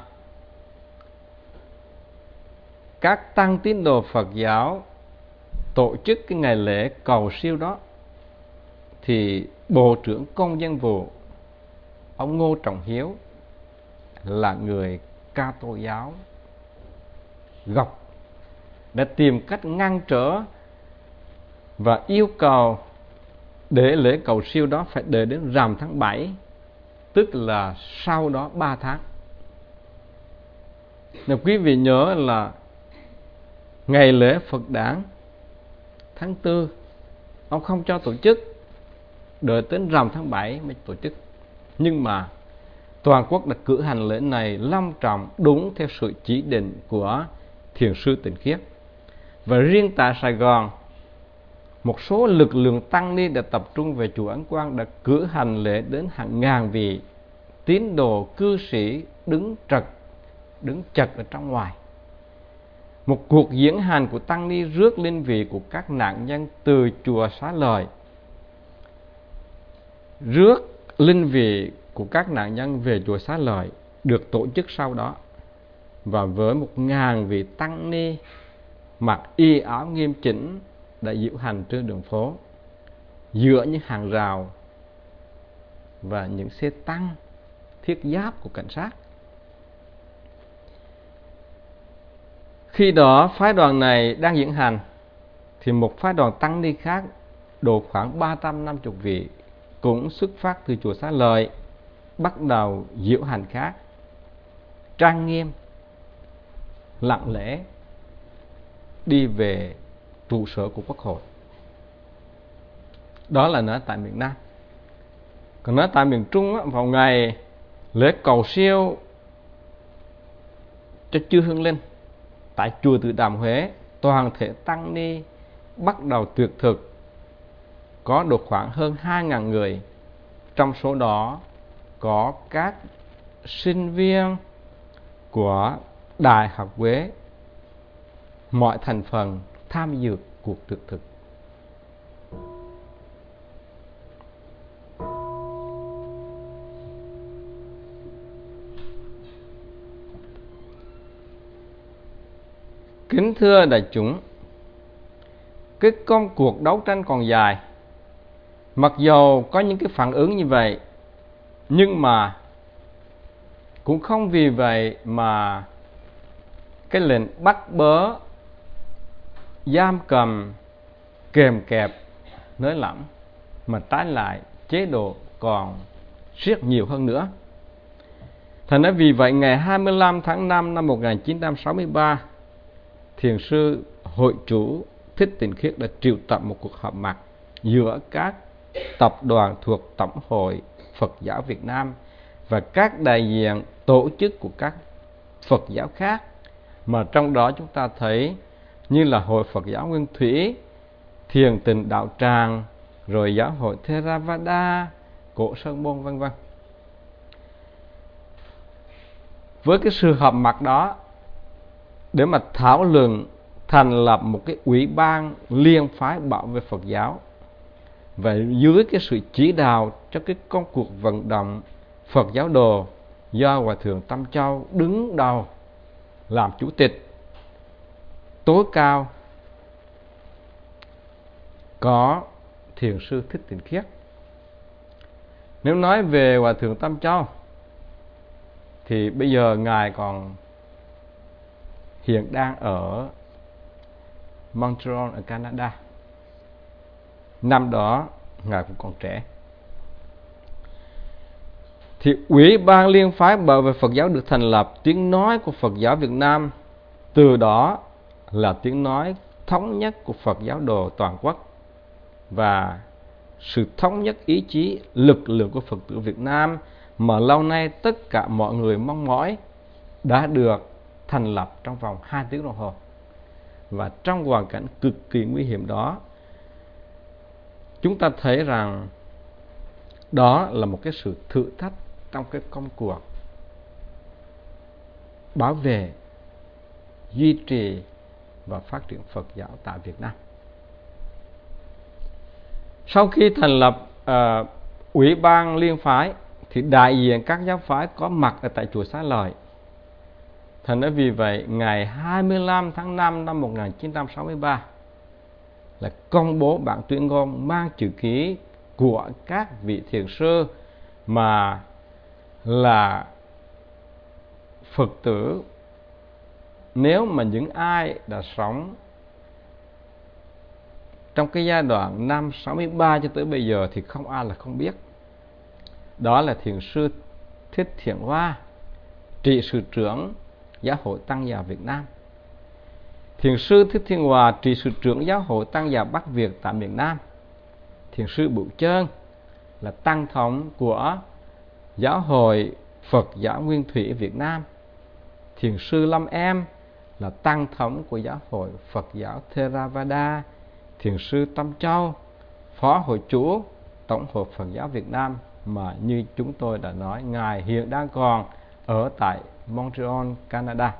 Speaker 1: các tăng tín đồ Phật giáo tổ chức cái ngày lễ cầu siêu đó, thì Bộ trưởng Công dân vụ ông Ngô Trọng Hiếu là người Ca Tô giáo gốc đã tìm cách ngăn trở và yêu cầu để lễ cầu siêu đó phải để đến rằm tháng bảy, tức là sau đó ba tháng. Nếu quý vị nhớ là ngày lễ Phật đản tháng tư, ông không cho tổ chức, đợi đến rằm tháng bảy mới tổ chức. Nhưng mà toàn quốc đã cử hành lễ này long trọng đúng theo sự chỉ định của Thiền sư Tịnh Khiết. Và riêng tại Sài Gòn, một số lực lượng tăng ni đã tập trung về chùa Ấn Quang, đã cử hành lễ đến hàng ngàn vị tín đồ cư sĩ đứng trật, đứng chật ở trong ngoài. Một cuộc diễn hành của tăng ni rước linh vị của các nạn nhân từ chùa Xá Lợi, rước linh vị của các nạn nhân về chùa Xá Lợi được tổ chức sau đó, và với một ngàn vị tăng ni mặc y áo nghiêm chỉnh đã diễu hành trên đường phố giữa những hàng rào và những xe tăng thiết giáp của cảnh sát. Khi đó phái đoàn này đang diễn hành thì một phái đoàn tăng ni khác độ khoảng ba trăm năm mươi vị cũng xuất phát từ chùa Xá Lợi, bắt đầu diễu hành khác, trang nghiêm, lặng lẽ đi về trụ sở của Quốc hội. Đó là nói tại miền Nam. Còn nói tại miền Trung, vào ngày lễ cầu siêu cho chư hương linh tại chùa Từ Đàm, Huế, toàn thể tăng ni bắt đầu tuyệt thực, có được khoảng hơn hai nghìn người. Trong số đó có các sinh viên của Đại học Huế, mọi thành phần tham dự cuộc tuyệt thực. Kính thưa đại chúng, cái công cuộc đấu tranh còn dài. Mặc dù có những cái phản ứng như vậy, nhưng mà cũng không vì vậy mà cái lệnh bắt bớ, giam cầm, kèm kẹp, nới lỏng, mà trái lại chế độ còn siết nhiều hơn nữa. Thành ra vì vậy, ngày hai mươi lăm tháng năm năm một nghìn chín trăm sáu mươi ba, Thiền sư Hội chủ Thích Tịnh Khiết đã triệu tập một cuộc họp mặt giữa các tập đoàn thuộc Tổng hội Phật giáo Việt Nam và các đại diện tổ chức của các Phật giáo khác, mà trong đó chúng ta thấy như là Hội Phật giáo Nguyên Thủy, Thiền Tịnh Đạo Tràng, rồi Giáo hội Theravada, Cổ Sơn Môn, vân vân. Với cái sự họp mặt đó, để mà thảo luận thành lập một cái ủy ban liên phái bảo vệ Phật giáo, và dưới cái sự chỉ đạo cho cái công cuộc vận động Phật giáo đồ do Hòa thượng Tâm Châu đứng đầu làm chủ tịch tối cao, có Thiền sư Thích Tịnh Khiết. Nếu nói về Hòa thượng Tâm Châu thì bây giờ ngài còn hiện đang ở Montreal ở Canada. Năm đó ngài cũng còn trẻ. Thì Ủy ban Liên phái bảo vệ Phật giáo được thành lập, tiếng nói của Phật giáo Việt Nam từ đó là tiếng nói thống nhất của Phật giáo đồ toàn quốc, và sự thống nhất ý chí, lực lượng của Phật tử Việt Nam mà lâu nay tất cả mọi người mong mỏi đã được thành lập trong vòng hai tiếng đồng hồ. Và trong hoàn cảnh cực kỳ nguy hiểm đó, chúng ta thấy rằng đó là một cái sự thử thách trong cái công cuộc bảo vệ, duy trì và phát triển Phật giáo tại Việt Nam. Sau khi thành lập uh, Ủy ban Liên phái thì đại diện các giáo phái có mặt ở tại chùa Xá Lợi. Thành ra vì vậy, ngày hai mươi lăm tháng năm năm một nghìn chín trăm sáu mươi ba là công bố bản tuyên ngôn mang chữ ký của các vị thiền sư mà là Phật tử. Nếu mà những ai đã sống trong cái giai đoạn năm sáu mươi ba cho tới bây giờ thì không ai là không biết. Đó là Thiền sư Thích Thiện Hoa, trị sự trưởng Giáo hội Tăng già Việt Nam. Thiền sư Thích Thiên Hòa, trị sự trưởng Giáo hội Tăng già Bắc Việt tại miền Nam. Thiền sư Bửu Chơn là tăng thống của Giáo hội Phật giáo Nguyên Thủy Việt Nam. Thiền sư Lâm Em là tăng thống của Giáo hội Phật giáo Theravada. Thiền sư Tâm Châu, phó hội chủ Tổng hội Phật giáo Việt Nam, mà như chúng tôi đã nói, Ngài hiện đang còn ở tại Montreal, Canada.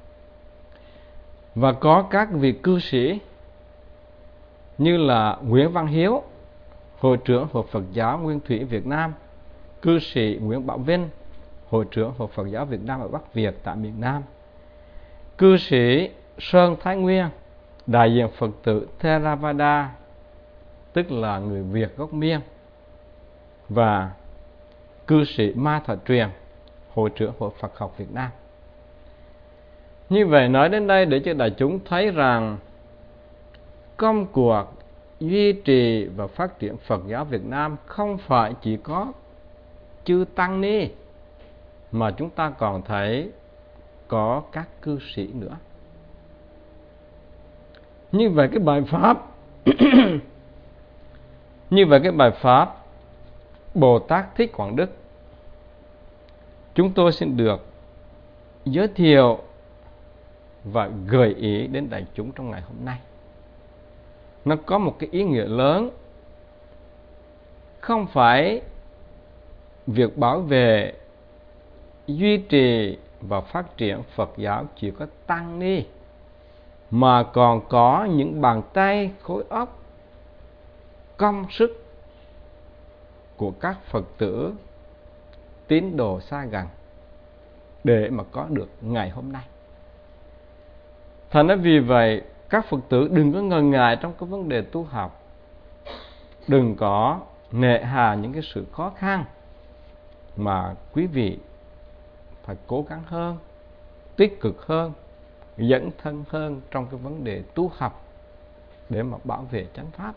Speaker 1: Và có các vị cư sĩ như là Nguyễn Văn Hiếu, hội trưởng Hội Phật giáo Nguyên Thủy Việt Nam, cư sĩ Nguyễn Bảo Vinh, hội trưởng Hội Phật giáo Việt Nam ở Bắc Việt tại miền Nam, cư sĩ Sơn Thái Nguyên, đại diện Phật tử Theravada, tức là người Việt gốc Miên, và cư sĩ Ma Thọ Truyền, hội trưởng Hội Phật học Việt Nam. Như vậy nói đến đây để cho đại chúng thấy rằng công cuộc duy trì và phát triển Phật giáo Việt Nam không phải chỉ có chư tăng ni, mà chúng ta còn thấy có các cư sĩ nữa. Như vậy cái bài pháp Như vậy cái bài pháp Bồ Tát Thích Quảng Đức chúng tôi xin được giới thiệu và gợi ý đến đại chúng trong ngày hôm nay. Nó có một cái ý nghĩa lớn, không phải việc bảo vệ, duy trì và phát triển Phật giáo chỉ có tăng ni, mà còn có những bàn tay, khối óc, công sức của các Phật tử tín đồ xa gần để mà có được ngày hôm nay. Thành ra vì vậy các Phật tử đừng có ngần ngại trong cái vấn đề tu học, đừng có nể hà những cái sự khó khăn, mà quý vị phải cố gắng hơn, tích cực hơn, dẫn thân hơn trong cái vấn đề tu học để mà bảo vệ chánh pháp.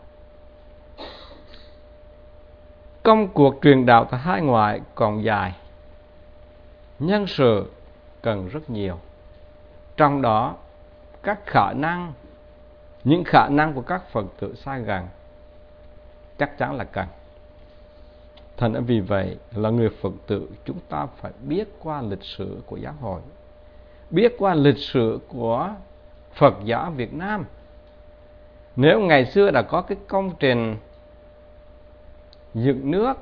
Speaker 1: Công cuộc truyền đạo tại hải ngoại còn dài, nhân sự cần rất nhiều, trong đó các khả năng, những khả năng của các Phật tử xa gần chắc chắn là cần. Thành ra vì vậy là người Phật tử chúng ta phải biết qua lịch sử của giáo hội, biết qua lịch sử của Phật giáo Việt Nam. Nếu ngày xưa đã có cái công trình dựng nước,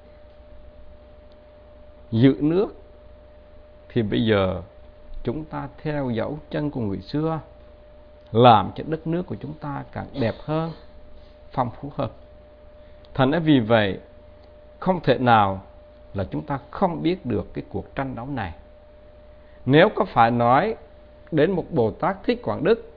Speaker 1: giữ nước, thì bây giờ chúng ta theo dấu chân của người xưa, làm cho đất nước của chúng ta càng đẹp hơn, phong phú hơn. Thành ra vì vậy không thể nào là chúng ta không biết được cái cuộc tranh đấu này. Nếu có phải nói đến một Bồ Tát Thích Quảng Đức,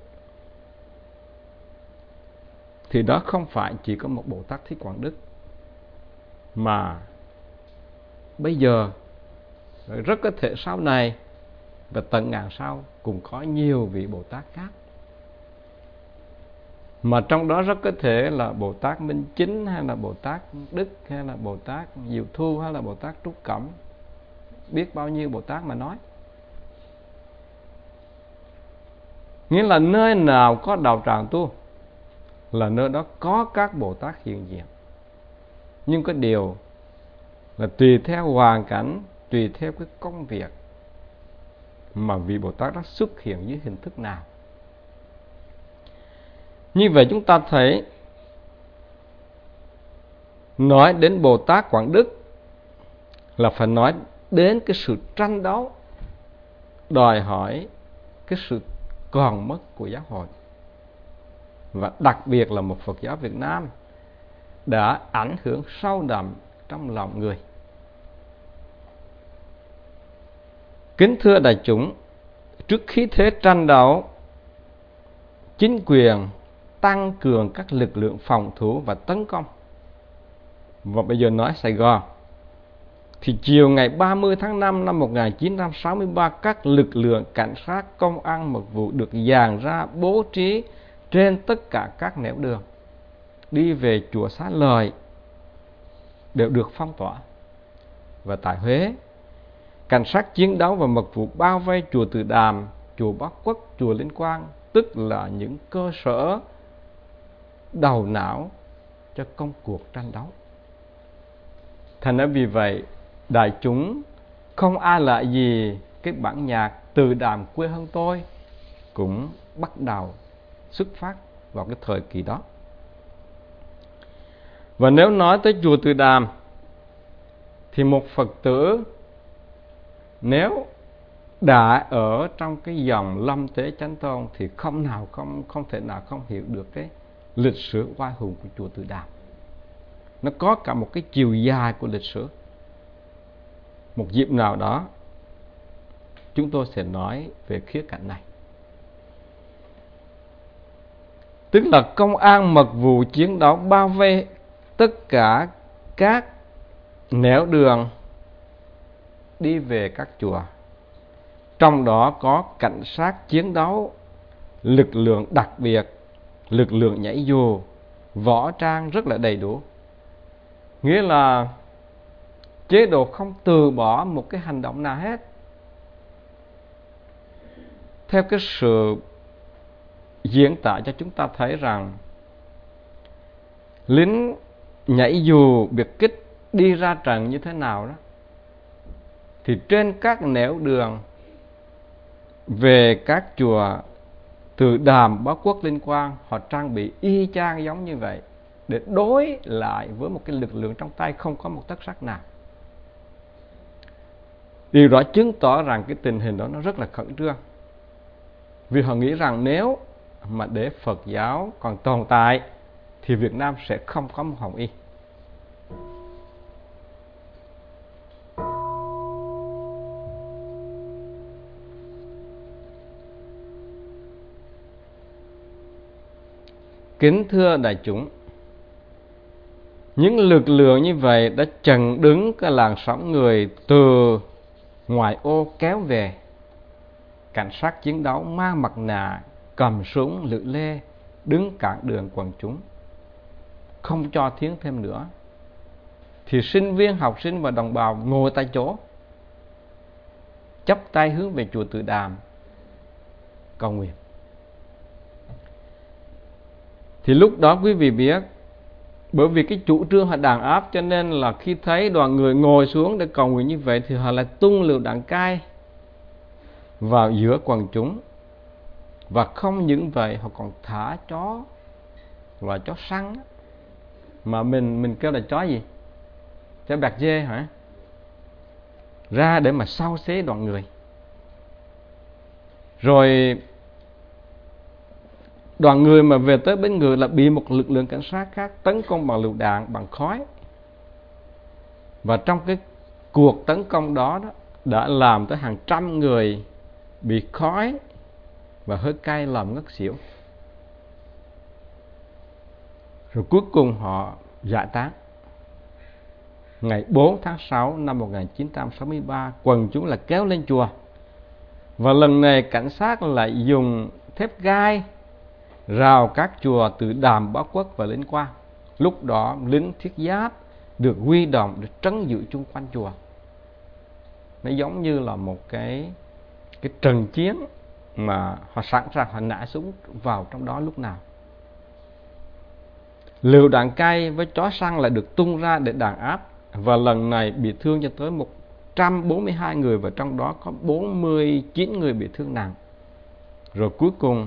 Speaker 1: thì đó không phải chỉ có một Bồ Tát Thích Quảng Đức, mà bây giờ rất có thể sau này và tận ngàn sau cũng có nhiều vị Bồ Tát khác. Mà trong đó rất có thể là Bồ Tát Minh Chính, hay là Bồ Tát Đức, hay là Bồ Tát Diệu Thu, hay là Bồ Tát Trúc Cẩm. Biết bao nhiêu Bồ Tát mà nói. Nghĩa là nơi nào có đạo tràng tu là nơi đó có các Bồ Tát hiện diện. Nhưng có điều là tùy theo hoàn cảnh, tùy theo cái công việc mà vị Bồ Tát đó xuất hiện dưới hình thức nào. Như vậy chúng ta thấy nói đến Bồ Tát Quảng Đức là phải nói đến cái sự tranh đấu, đòi hỏi cái sự còn mất của giáo hội, và đặc biệt là một Phật giáo Việt Nam đã ảnh hưởng sâu đậm trong lòng người. Kính thưa đại chúng, trước khi thế tranh đấu, chính quyền tăng cường các lực lượng phòng thủ và tấn công. Và bây giờ nói Sài Gòn, thì chiều ngày ba mươi tháng năm năm một nghìn chín trăm sáu mươi ba, các lực lượng cảnh sát, công an, mật vụ được dàn ra bố trí trên tất cả các nẻo đường đi về chùa Xá Lợi đều được phong tỏa. Và tại Huế, cảnh sát chiến đấu và mật vụ bao vây chùa Từ Đàm, chùa Bắc Quốc, chùa Linh Quang, tức là những cơ sở đầu não cho công cuộc tranh đấu. Thành ra vì vậy, đại chúng không ai lạ gì cái bản nhạc Từ Đàm Quê Hương Tôi cũng bắt đầu xuất phát vào cái thời kỳ đó. Và nếu nói tới chùa Từ Đàm thì một Phật tử nếu đã ở trong cái dòng Lâm Tế Chánh Tôn thì không nào không không thể nào không hiểu được cái lịch sử oai hùng của chùa Từ Đàm. Nó có cả một cái chiều dài của lịch sử. Một dịp nào đó chúng tôi sẽ nói về khía cạnh này. Tức là công an mật vụ chiến đấu bao vây tất cả các nẻo đường đi về các chùa. Trong đó có cảnh sát chiến đấu, lực lượng đặc biệt, lực lượng nhảy dù, võ trang rất là đầy đủ. Nghĩa là chế độ không từ bỏ một cái hành động nào hết. Theo cái sự diễn tả cho chúng ta thấy rằng lính nhảy dù biệt kích đi ra trận như thế nào đó, thì trên các nẻo đường về các chùa Từ Đàm, Bá Quốc, Linh Quang, họ trang bị y chang giống như vậy để đối lại với một cái lực lượng trong tay không có một tấc sắt nào. Điều đó chứng tỏ rằng cái tình hình đó nó rất là khẩn trương. Vì họ nghĩ rằng nếu mà để Phật giáo còn tồn tại thì Việt Nam sẽ không có một Hồng Y. Kính thưa đại chúng, những lực lượng như vậy đã chặn đứng cái làn sóng người từ ngoài ô kéo về. Cảnh sát chiến đấu mang mặt nạ, cầm súng, lưỡi lê, đứng cản đường quần chúng, không cho tiến thêm nữa. Thì sinh viên, học sinh và đồng bào ngồi tại chỗ, chắp tay hướng về chùa Từ Đàm cầu nguyện. Thì lúc đó quý vị biết, bởi vì cái chủ trương họ đàn áp, cho nên là khi thấy đoàn người ngồi xuống để cầu nguyện như vậy thì họ lại tung lựu đạn cay vào giữa quần chúng. Và không những vậy, họ còn thả chó, loại chó săn á, mà mình mình kêu là chó gì? Chó bạc dê hả? Ra để mà xâu xé đoàn người. Rồi đoàn người mà về tới bên người là bị một lực lượng cảnh sát khác tấn công bằng lựu đạn, bằng khói. Và trong cái cuộc tấn công đó, đó đã làm tới hàng trăm người bị khói và hơi cay làm ngất xỉu. Rồi cuối cùng họ giải tán. Ngày bốn tháng sáu năm một nghìn chín trăm sáu mươi ba, quần chúng là kéo lên chùa. Và lần này cảnh sát lại dùng thép gai rào các chùa Từ Đàm, Bá Quốc và Linh Quang. Lúc đó lính thiết giáp được huy động để trấn giữ chung quanh chùa. Nó giống như là một cái cái trận chiến mà họ sẵn sàng họ nã súng vào trong đó lúc nào. Lựu đạn cay với chó săn lại được tung ra để đàn áp, và lần này bị thương cho tới một trăm bốn mươi hai người, và trong đó có bốn mươi chín người bị thương nặng. Rồi cuối cùng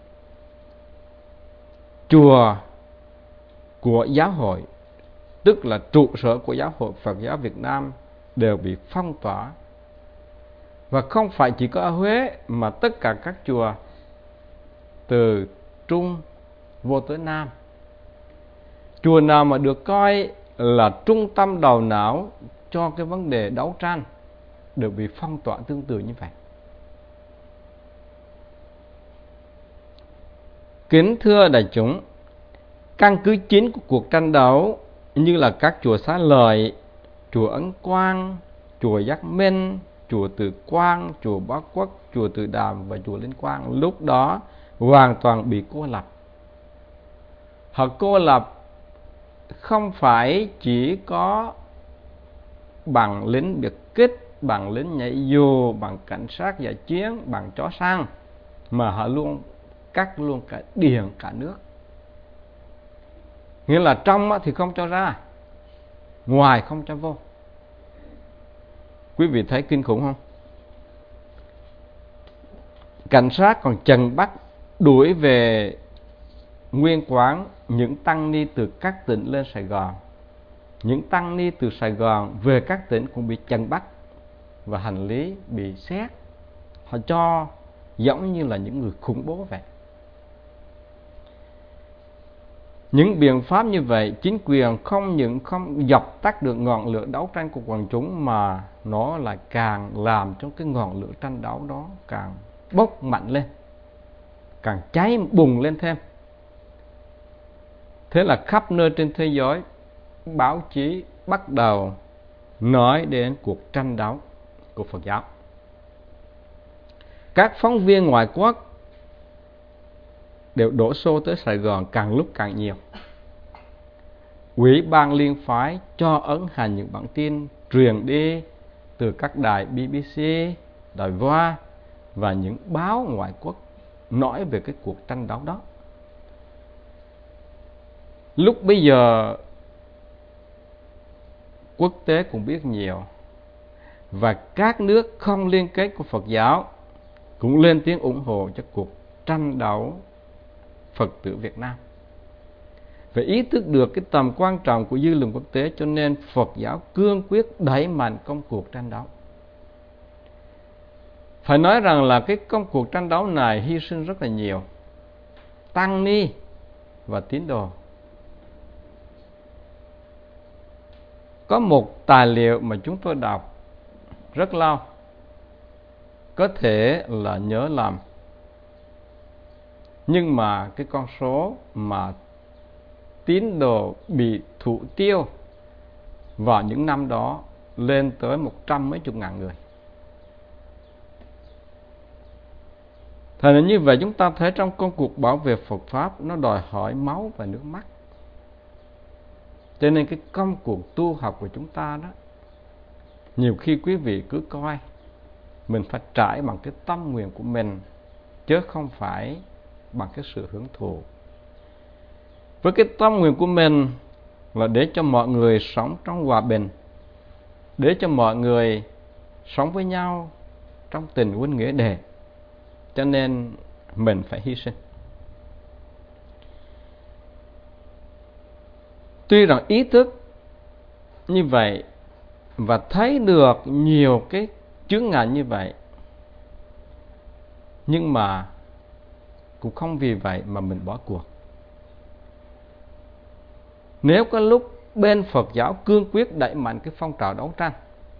Speaker 1: chùa của giáo hội, tức là trụ sở của Giáo hội Phật giáo Việt Nam, đều bị phong tỏa. Và không phải chỉ có ở Huế mà tất cả các chùa từ Trung vô tới Nam, chùa nào mà được coi là trung tâm đầu não cho cái vấn đề đấu tranh đều bị phong tỏa tương tự như vậy. Kính thưa đại chúng, căn cứ chính của cuộc tranh đấu như là các chùa Xá Lợi, chùa Ấn Quang, chùa Giác Minh, chùa Từ Quang, chùa Bá Quốc, chùa Từ Đàm và chùa Linh Quang lúc đó hoàn toàn bị cô lập. Họ cô lập không phải chỉ có bằng lính biệt kích, bằng lính nhảy dù, bằng cảnh sát giải chiến, bằng chó săn, mà họ luôn cắt luôn cả điện, cả nước. Nghĩa là trong thì không cho ra, ngoài không cho vô. Quý vị thấy kinh khủng không? Cảnh sát còn trần bắt đuổi về nguyên quán những tăng ni từ các tỉnh lên Sài Gòn. Những tăng ni từ Sài Gòn về các tỉnh cũng bị trần bắt và hành lý bị xét. Họ cho giống như là những người khủng bố vậy. Những biện pháp như vậy, chính quyền không những không dập tắt được ngọn lửa đấu tranh của quần chúng, mà nó lại càng làm cho cái ngọn lửa tranh đấu đó càng bốc mạnh lên, càng cháy bùng lên thêm. Thế là khắp nơi trên thế giới, báo chí bắt đầu nói đến cuộc tranh đấu của Phật giáo. Các phóng viên ngoại quốc đều đổ xô tới Sài Gòn càng lúc càng nhiều. Ủy ban liên phái cho ấn hành những bản tin truyền đi từ các đài bê bê xê, đài Voa và những báo ngoại quốc nói về cái cuộc tranh đấu đó. Lúc bây giờ quốc tế cũng biết nhiều, và các nước không liên kết của Phật giáo cũng lên tiếng ủng hộ cho cuộc tranh đấu Phật tử Việt Nam. Phải ý thức được cái tầm quan trọng của dư luận quốc tế, cho nên Phật giáo cương quyết đẩy mạnh công cuộc tranh đấu. Phải nói rằng là cái công cuộc tranh đấu này hy sinh rất là nhiều tăng ni và tín đồ. Có một tài liệu mà chúng tôi đọc rất lâu, có thể là nhớ lầm, nhưng mà cái con số mà tín đồ bị thủ tiêu vào những năm đó lên tới một trăm mấy chục ngàn người. Thật là như vậy, chúng ta thấy trong công cuộc bảo vệ Phật Pháp nó đòi hỏi máu và nước mắt. Cho nên cái công cuộc tu học của chúng ta đó, nhiều khi quý vị cứ coi mình phải trải bằng cái tâm nguyện của mình, chứ không phải bằng cái sự hưởng thụ. Với cái tâm nguyện của mình là để cho mọi người sống trong hòa bình, để cho mọi người sống với nhau trong tình huynh nghĩa đệ, cho nên mình phải hy sinh. Tuy rằng ý thức như vậy và thấy được nhiều cái chướng ngại như vậy, nhưng mà cũng không vì vậy mà mình bỏ cuộc. Nếu có lúc bên Phật giáo cương quyết đẩy mạnh cái phong trào đấu tranh,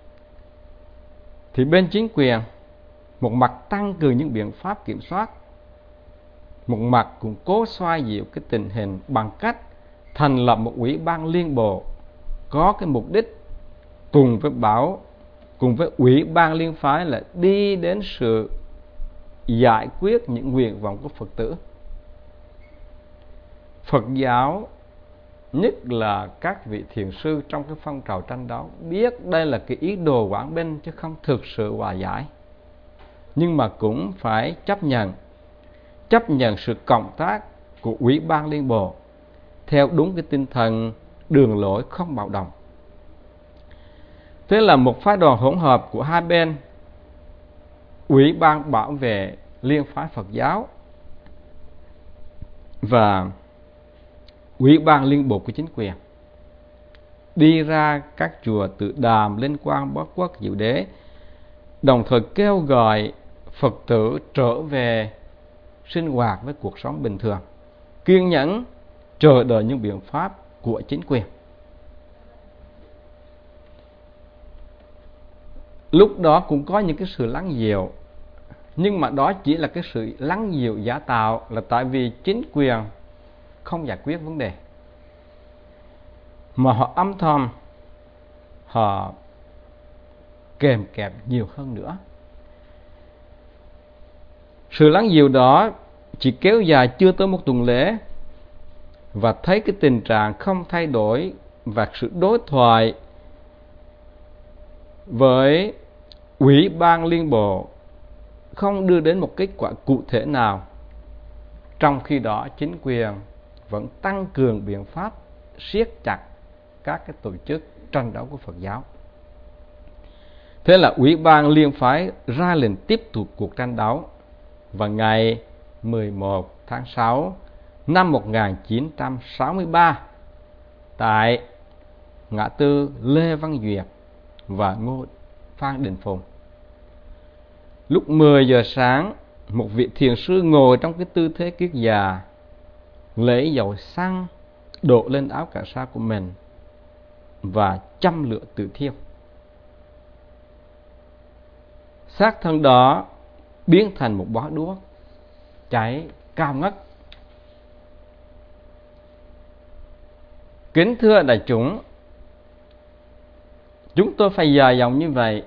Speaker 1: thì bên chính quyền một mặt tăng cường những biện pháp kiểm soát, một mặt cũng cố xoa dịu cái tình hình bằng cách thành lập một ủy ban liên bộ có cái mục đích cùng với bảo cùng với ủy ban liên phái là đi đến sự giải quyết những nguyện vọng của Phật tử. Phật giáo, nhất là các vị thiền sư trong cái phong trào tranh đấu, biết đây là cái ý đồ quảng binh chứ không thực sự hòa giải, nhưng mà cũng phải chấp nhận chấp nhận sự cộng tác của ủy ban liên bộ theo đúng cái tinh thần đường lối không bạo động. Thế là một phái đoàn hỗn hợp của hai bên, ủy ban bảo vệ liên phái Phật giáo và ủy ban liên bộ của chính quyền, đi ra các chùa Tự Đàm, Linh Quang, Bó Quốc, Diệu Đế, đồng thời kêu gọi Phật tử trở về sinh hoạt với cuộc sống bình thường, kiên nhẫn chờ đợi những biện pháp của chính quyền. Lúc đó cũng có những cái sự lắng dịu, nhưng mà đó chỉ là cái sự lắng dịu giả tạo, là tại vì chính quyền không giải quyết vấn đề, mà họ âm thầm họ kèm kẹp nhiều hơn nữa. Sự lắng dịu đó chỉ kéo dài chưa tới một tuần lễ, và thấy cái tình trạng không thay đổi và sự đối thoại với ủy ban liên bộ không đưa đến một kết quả cụ thể nào. Trong khi đó chính quyền vẫn tăng cường biện pháp siết chặt các cái tổ chức tranh đấu của Phật giáo. Thế là ủy ban liên phái ra lệnh tiếp tục cuộc tranh đấu, và ngày mười một tháng sáu năm một nghìn chín trăm sáu mươi ba, tại ngã tư Lê Văn Duyệt và Ngô Phan Đình Phùng, lúc mười giờ sáng, một vị thiền sư ngồi trong cái tư thế kiết già, lấy dầu xăng đổ lên áo cà sa của mình và châm lửa tự thiêu. Xác thân đó biến thành một bó đuốc cháy cao ngất. Kính thưa đại chúng, chúng tôi phải dài dòng như vậy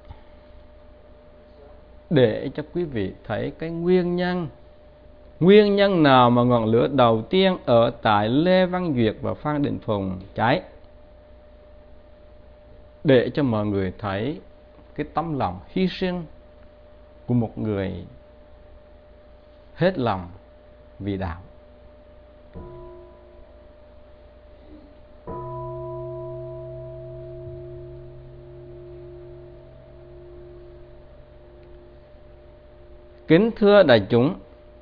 Speaker 1: để cho quý vị thấy cái nguyên nhân. Nguyên nhân nào mà ngọn lửa đầu tiên ở tại Lê Văn Duyệt và Phan Đình Phùng cháy, để cho mọi người thấy cái tấm lòng hy sinh của một người hết lòng vì đạo. Kính thưa đại chúng,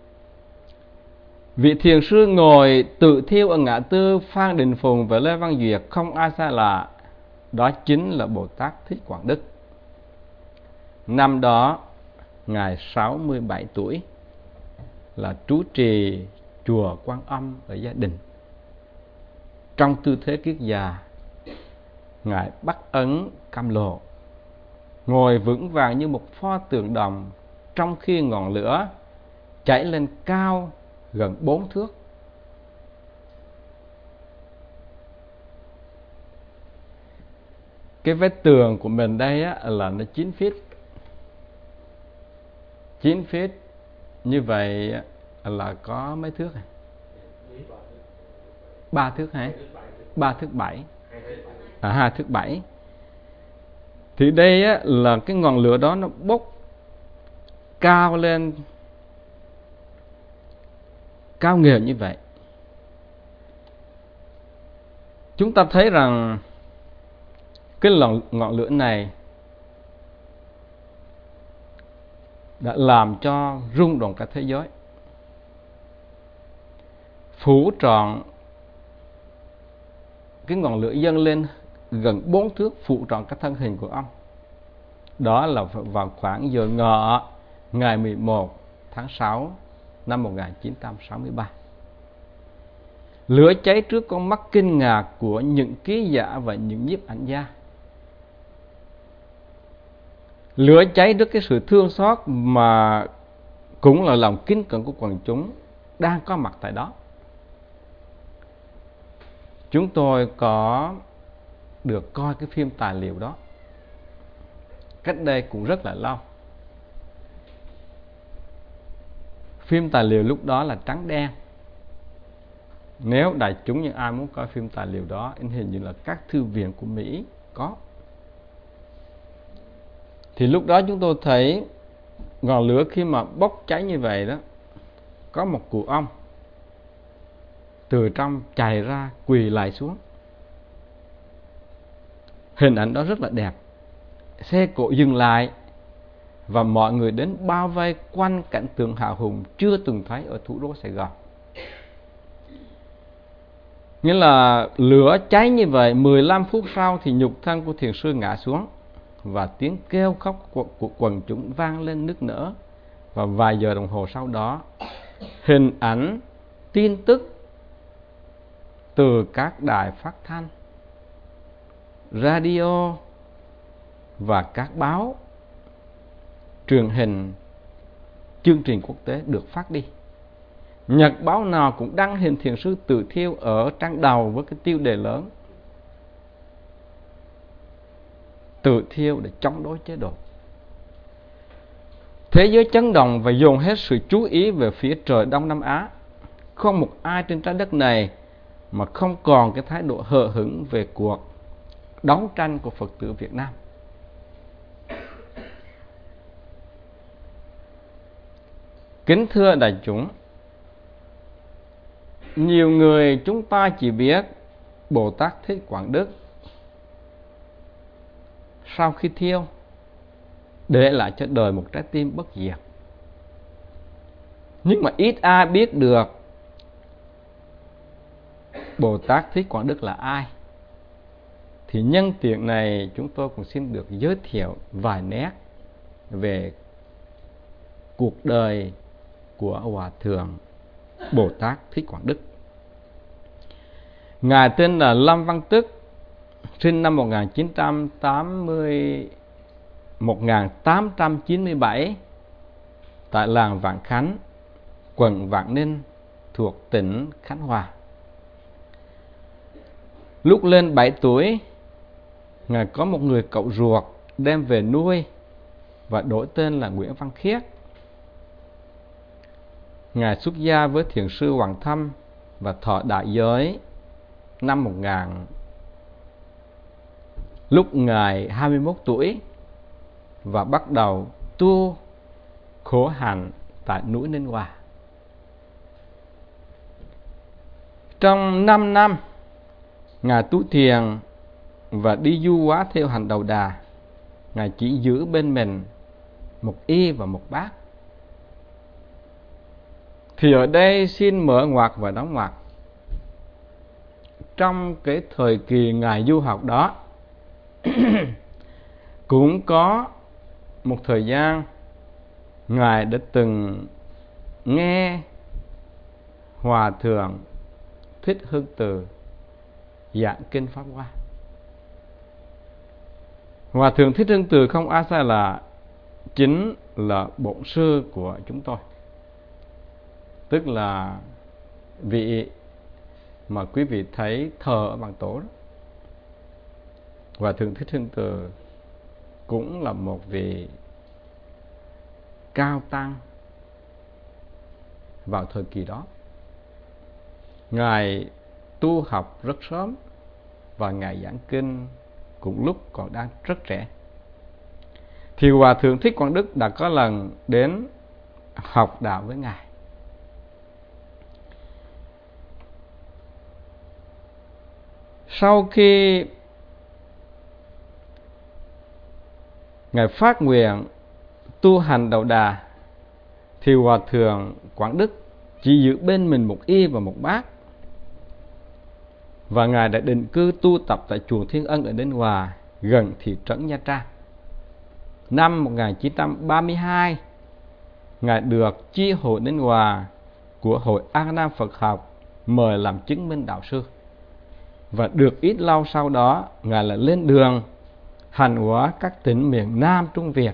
Speaker 1: vị thiền sư ngồi tự thiêu ở ngã tư Phan Đình Phùng và Lê Văn Duyệt không ai xa lạ, đó chính là Bồ Tát Thích Quảng Đức. Năm đó Ngài sáu mươi bảy tuổi, là trú trì chùa Quan Âm ở Gia Đình. Trong tư thế kiết già, Ngài bắt ấn cam lộ, ngồi vững vàng như một pho tượng đồng, trong khi ngọn lửa cháy lên cao gần bốn thước. Cái vết tường của mình đây á, là nó chín feet. chín feet như vậy là có mấy thước à? ba thước hả? ba thước bảy. À, hai thước bảy. Thì đây á, là cái ngọn lửa đó nó bốc cao lên, cao nghều như vậy. Chúng ta thấy rằng cái ngọn, ngọn lửa này đã làm cho rung động cả thế giới, phủ trọn cái ngọn lửa dâng lên gần bốn thước, phủ trọn cái thân hình của ông. Đó là vào khoảng giờ ngọ ngày mười một tháng sáu năm một nghìn chín trăm sáu mươi ba. Lửa cháy trước con mắt kinh ngạc của những ký giả và những nhiếp ảnh gia. Lửa cháy trước cái sự thương xót mà cũng là lòng kính cẩn của quần chúng đang có mặt tại đó. Chúng tôi có được coi cái phim tài liệu đó cách đây cũng rất là lâu. Phim tài liệu lúc đó là trắng đen. Nếu đại chúng những ai muốn coi phim tài liệu đó, hình như là các thư viện của Mỹ có. Thì lúc đó chúng tôi thấy ngọn lửa khi mà bốc cháy như vậy đó, có một cụ ông từ trong chạy ra quỳ lại xuống. Hình ảnh đó rất là đẹp. Xe cộ dừng lại và mọi người đến bao vây quanh cảnh tượng hào hùng chưa từng thấy ở thủ đô Sài Gòn. Nghĩa là lửa cháy như vậy, mười lăm phút sau thì nhục thân của thiền sư ngã xuống và tiếng kêu khóc của, của quần chúng vang lên nức nở. Và vài giờ đồng hồ sau đó, hình ảnh, tin tức từ các đài phát thanh, radio và các báo, truyền hình, chương trình quốc tế được phát đi. Nhật báo nào cũng đăng hình thiền sư tự thiêu ở trang đầu với cái tiêu đề lớn: tự thiêu để chống đối chế độ. Thế giới chấn động và dồn hết sự chú ý về phía trời Đông Nam Á. Không một ai trên trái đất này mà không còn cái thái độ hờ hững về cuộc đấu tranh của Phật tử Việt Nam. Kính thưa đại chúng, nhiều người chúng ta chỉ biết Bồ Tát Thích Quảng Đức sau khi thiêu để lại cho đời một trái tim bất diệt. Nhưng mà ít ai biết được Bồ Tát Thích Quảng Đức là ai. Thì nhân tiện này chúng tôi cũng xin được giới thiệu vài nét về cuộc đời của Hòa Thượng Bồ Tát Thích Quảng Đức. Ngài tên là Lâm Văn Tức, sinh năm một nghìn chín trăm tám mươi, một nghìn tám trăm chín mươi bảy tại làng Vạn Khánh, quận Vạn Ninh, thuộc tỉnh Khánh Hòa. Lúc lên bảy tuổi, Ngài có một người cậu ruột đem về nuôi và đổi tên là Nguyễn Văn Khiết. Ngài xuất gia với thiền sư Hoàng Thâm và thọ đại giới năm một nghìn, lúc Ngài hai mươi mốt tuổi, và bắt đầu tu khổ hạnh tại núi Ninh Hòa. Trong năm năm Ngài tu thiền và đi du hóa theo hành đầu đà, Ngài chỉ giữ bên mình một y và một bát. Thì ở đây xin mở ngoặc và đóng ngoặc. Trong cái thời kỳ Ngài du học đó cũng có một thời gian Ngài đã từng nghe Hòa Thượng Thích Hưng Từ giảng kinh Pháp Hoa. Hòa Thượng Thích Hưng Từ không ai sai là chính là bổn sư của chúng tôi, tức là vị mà quý vị thấy thờ ở Bằng Tổ đó. Hòa Thượng Thích Hưng Từ cũng là một vị cao tăng vào thời kỳ đó. Ngài tu học rất sớm và Ngài giảng kinh cũng lúc còn đang rất trẻ. Thì Hòa Thượng Thích Quảng Đức đã có lần đến học đạo với Ngài. Sau khi Ngài phát nguyện tu hành đầu đà, thì Hòa Thượng Quảng Đức chỉ giữ bên mình một y và một bát. Và Ngài đã định cư tu tập tại chùa Thiên Ân ở Ninh Hòa, gần thị trấn Nha Trang. Năm một nghìn chín trăm ba mươi hai, Ngài được chi hội Ninh Hòa của Hội An Nam Phật học mời làm chứng minh đạo sư. Và được ít lâu sau đó, Ngài lại lên đường hành hóa các tỉnh miền Nam Trung Việt.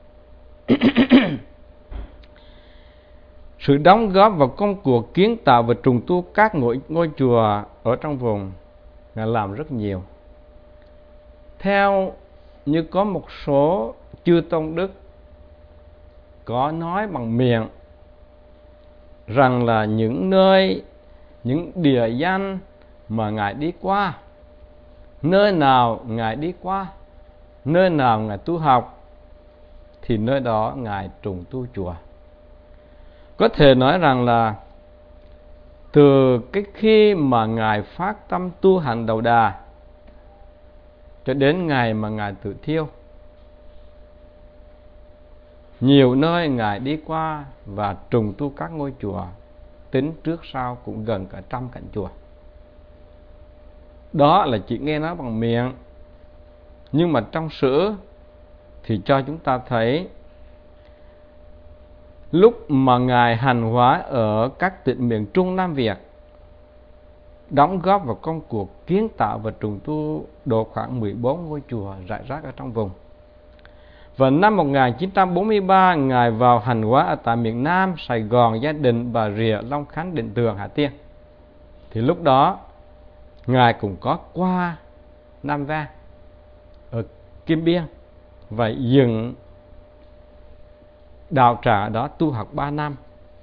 Speaker 1: Sự đóng góp vào công cuộc kiến tạo và trùng tu các ngôi, ngôi chùa ở trong vùng, Ngài làm rất nhiều. Theo như có một số chư tôn đức có nói bằng miệng rằng là những nơi, những địa danh mà Ngài đi qua, nơi nào Ngài đi qua, nơi nào Ngài tu học, thì nơi đó Ngài trùng tu chùa. Có thể nói rằng là từ cái khi mà Ngài phát tâm tu hành đầu đà cho đến ngày mà Ngài tự thiêu, nhiều nơi Ngài đi qua và trùng tu các ngôi chùa, tính trước sau cũng gần cả trăm cạnh chùa. Đó là chỉ nghe nói bằng miệng, nhưng mà trong sử thì cho chúng ta thấy lúc mà Ngài hành hóa ở các tỉnh miền Trung Nam Việt, đóng góp vào công cuộc kiến tạo và trùng tu độ khoảng mười bốn ngôi chùa rải rác ở trong vùng. Và năm một nghìn chín trăm bốn mươi ba, Ngài vào hành hóa ở tại miền Nam, Sài Gòn, Gia Định, Bà Rịa, Long Khánh, Định Tường, Hà Tiên. Thì lúc đó Ngài cũng có qua Nam Vang ở Kim Biên và dựng đạo tràng đó tu học ba năm.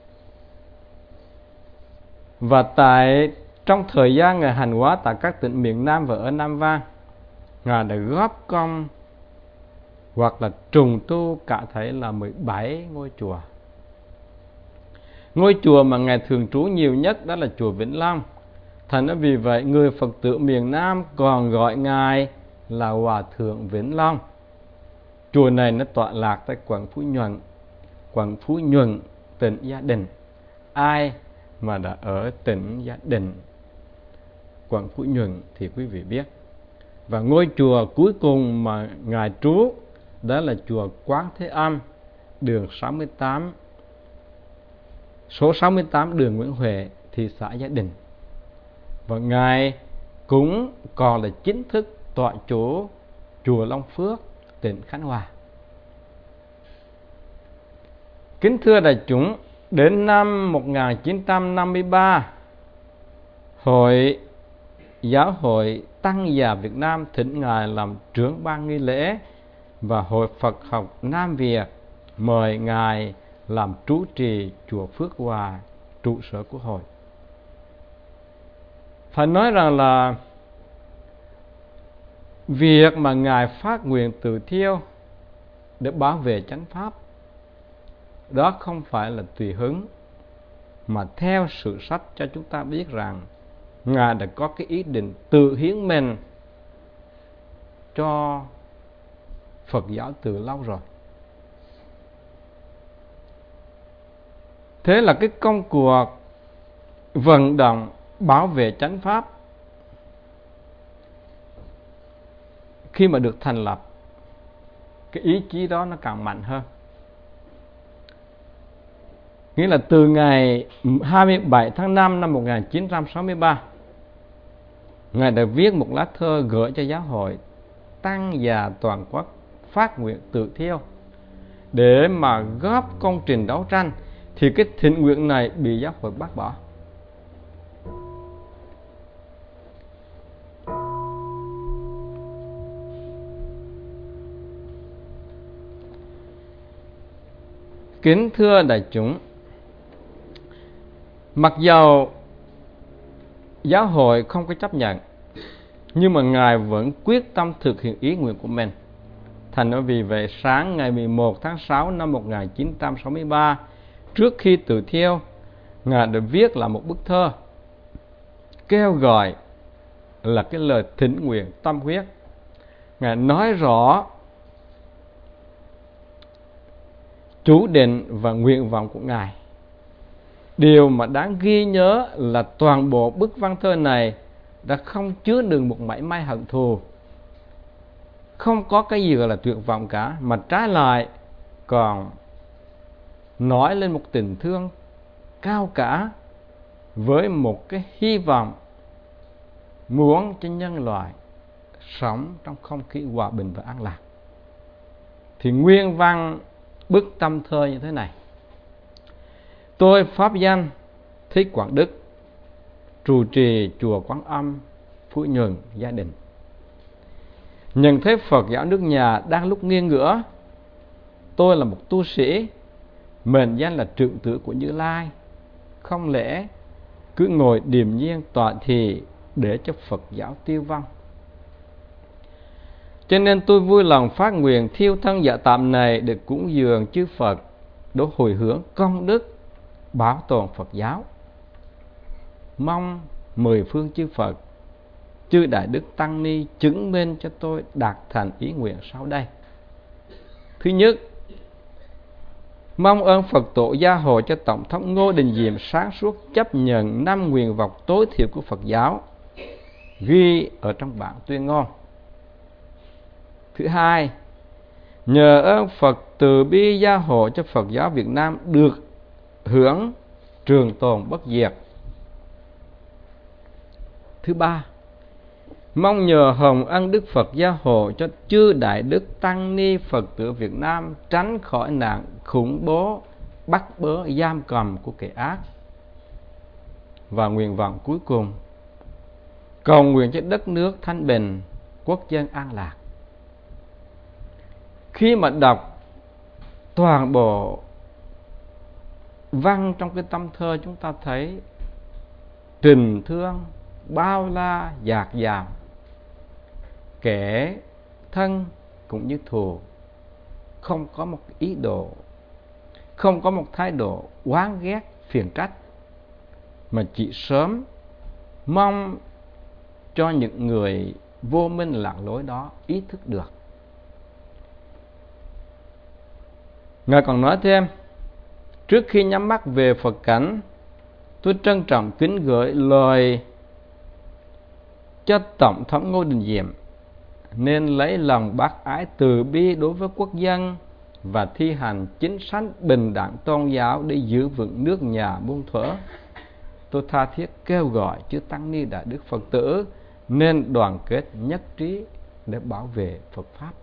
Speaker 1: Và tại trong thời gian Ngài hành hóa tại các tỉnh miền Nam và ở Nam Vang, Ngài đã góp công hoặc là trùng tu cả thể là mười bảy ngôi chùa. Ngôi chùa mà Ngài thường trú nhiều nhất đó là chùa Vĩnh Long. Thành ra vì vậy người Phật tử miền Nam còn gọi Ngài là Hòa Thượng Vĩnh Long. Chùa này nó tọa lạc tại quận Phú Nhuận. Quận Phú Nhuận, tỉnh Gia Định. Ai mà đã ở tỉnh Gia Định, quận Phú Nhuận thì quý vị biết. Và ngôi chùa cuối cùng mà Ngài trú đó là chùa Quán Thế Âm, đường sáu mươi tám, số sáu mươi tám đường Nguyễn Huệ, thị xã Gia Định. Và Ngài cũng còn là chính thức tọa chủ chùa Long Phước, tỉnh Khánh Hòa. Kính thưa đại chúng, đến năm một nghìn chín trăm năm mươi ba, Hội Giáo hội Tăng già Việt Nam thỉnh Ngài làm trưởng ban nghi lễ, và Hội Phật học Nam Việt mời Ngài làm trụ trì chùa Phước Hòa, trụ sở của hội. Phải nói rằng là việc mà Ngài phát nguyện tự thiêu để bảo vệ chánh pháp, đó không phải là tùy hứng, mà theo sự sách cho chúng ta biết rằng Ngài đã có cái ý định tự hiến mình cho Phật giáo từ lâu rồi. Thế là cái công cuộc vận động bảo vệ chánh pháp khi mà được thành lập, cái ý chí đó nó càng mạnh hơn. Nghĩa là từ ngày hai mươi bảy tháng năm năm một nghìn chín trăm sáu mươi ba, Ngài đã viết một lá thơ gửi cho giáo hội Tăng già toàn quốc phát nguyện tự thiêu để mà góp công trình đấu tranh, thì cái thỉnh nguyện này bị giáo hội bác bỏ. Kính thưa đại chúng, mặc dầu giáo hội không có chấp nhận, nhưng mà Ngài vẫn quyết tâm thực hiện ý nguyện của mình. Thành nói vì vậy, sáng ngày mười một tháng sáu năm một nghìn chín trăm sáu mươi ba, trước khi tự thiêu, Ngài đã viết là một bức thơ kêu gọi là cái lời thỉnh nguyện tâm huyết. Ngài nói rõ chủ định và nguyện vọng của Ngài. Điều mà đáng ghi nhớ là toàn bộ bức văn thơ này đã không chứa đựng một mảy may hận thù, không có cái gì gọi là tuyệt vọng cả, mà trái lại còn nói lên một tình thương cao cả với một cái hy vọng muốn cho nhân loại sống trong không khí hòa bình và an lạc. Thì nguyên văn bức tâm thơ như thế này: Tôi pháp danh Thích Quảng Đức, trụ trì chùa Quán Âm, Phú Nhuận, Gia Định. Nhận thấy Phật giáo nước nhà đang lúc nghiêng ngửa, tôi là một tu sĩ, mệnh danh là trưởng tử của Như Lai, không lẽ cứ ngồi điềm nhiên tọa thị để cho Phật giáo tiêu vong. Cho nên tôi vui lòng phát nguyện thiêu thân dạ tạm này để cúng dường chư Phật, để hồi hướng công đức bảo tồn Phật giáo. Mong mười phương chư Phật, chư Đại Đức Tăng Ni chứng minh cho tôi đạt thành ý nguyện sau đây. Thứ nhất, mong ơn Phật tổ gia hộ cho Tổng thống Ngô Đình Diệm sáng suốt chấp nhận năm nguyện vọng tối thiểu của Phật giáo ghi ở trong bản tuyên ngôn. Thứ hai, nhờ ơn Phật từ bi gia hộ cho Phật giáo Việt Nam được hưởng trường tồn bất diệt. Thứ ba, mong nhờ hồng ân Đức Phật gia hộ cho chư Đại Đức Tăng Ni Phật tử Việt Nam tránh khỏi nạn khủng bố, bắt bớ, giam cầm của kẻ ác. Và nguyện vọng cuối cùng, cầu nguyện cho đất nước thanh bình, quốc dân an lạc. Khi mà đọc toàn bộ văn trong cái tâm thơ, chúng ta thấy tình thương bao la dạt dào, kẻ thân cũng như thù, không có một ý đồ, không có một thái độ oán ghét phiền trách, mà chỉ sớm mong cho những người vô minh lạc lối đó ý thức được Ngài còn nói thêm, trước khi nhắm mắt về Phật cảnh, tôi trân trọng kính gửi lời cho Tổng thống Ngô Đình Diệm nên lấy lòng bác ái từ bi đối với quốc dân và thi hành chính sách bình đẳng tôn giáo để giữ vững nước nhà muôn thuở. Tôi tha thiết kêu gọi chư tăng ni đại đức Phật tử nên đoàn kết nhất trí để bảo vệ Phật pháp.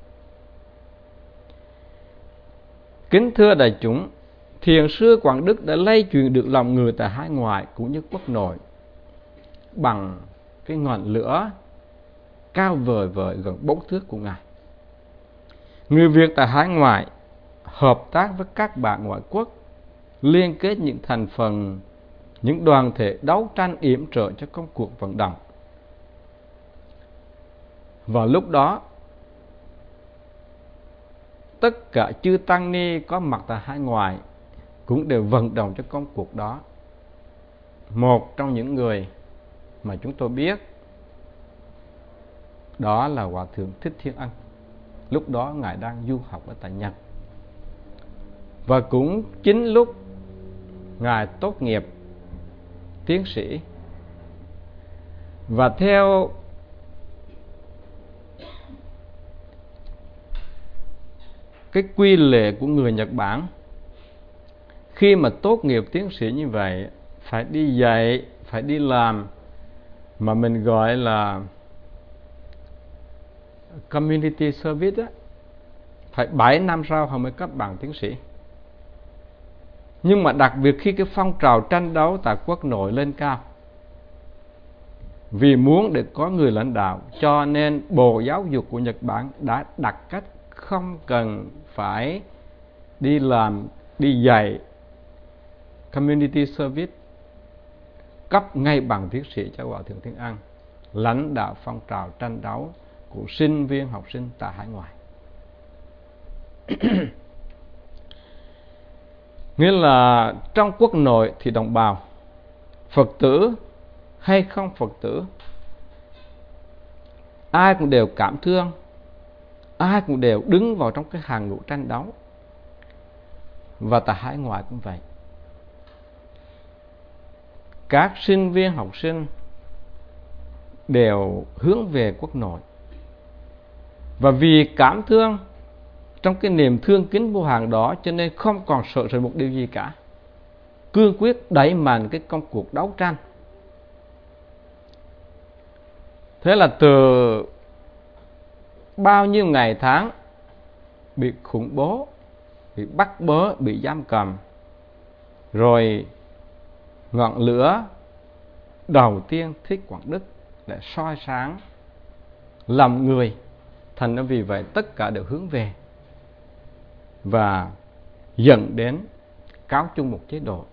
Speaker 1: Kính thưa đại chúng, Thiền sư Quảng Đức đã lay truyền được lòng người tại hải ngoại cũng như quốc nội bằng cái ngọn lửa cao vời vời gần bốn thước của Ngài. Người Việt tại hải ngoại hợp tác với các bạn ngoại quốc, liên kết những thành phần, những đoàn thể đấu tranh yểm trợ cho công cuộc vận động. Vào lúc đó, tất cả chư tăng ni có mặt tại hải ngoại cũng đều vận động cho công cuộc đó. Một trong những người mà chúng tôi biết đó là Hòa thượng Thích Thiên Ân. Lúc đó Ngài đang du học ở tại Nhật. Và cũng chính lúc Ngài tốt nghiệp tiến sĩ, và theo cái quy lệ của người Nhật Bản, khi mà tốt nghiệp tiến sĩ như vậy phải đi dạy, phải đi làm mà mình gọi là community service á, phải bảy năm sau họ mới cấp bằng tiến sĩ. Nhưng mà đặc biệt khi cái phong trào tranh đấu tại quốc nội lên cao, vì muốn để có người lãnh đạo, cho nên Bộ Giáo dục của Nhật Bản đã đặt cách không cần phải đi làm, đi dạy community service, cấp ngay bằng tiến sĩ cho Hòa thượng Thiên Ân, lãnh đạo phong trào tranh đấu của sinh viên học sinh tại hải ngoại. Nghĩa là trong quốc nội thì đồng bào Phật tử hay không Phật tử, ai cũng đều cảm thương, ai cũng đều đứng vào trong cái hàng ngũ tranh đấu. Và tại hải ngoại cũng vậy. Các sinh viên học sinh đều hướng về quốc nội. Và vì cảm thương, trong cái niềm thương kính vô hạn đó, cho nên không còn sợ sệt một điều gì cả, cương quyết đẩy mạnh cái công cuộc đấu tranh. Thế là từ bao nhiêu ngày tháng bị khủng bố, bị bắt bớ, bị giam cầm, rồi ngọn lửa đầu tiên Thích Quảng Đức để soi sáng lòng người. Thành ra vì vậy tất cả đều hướng về và dẫn đến cáo chung một chế độ.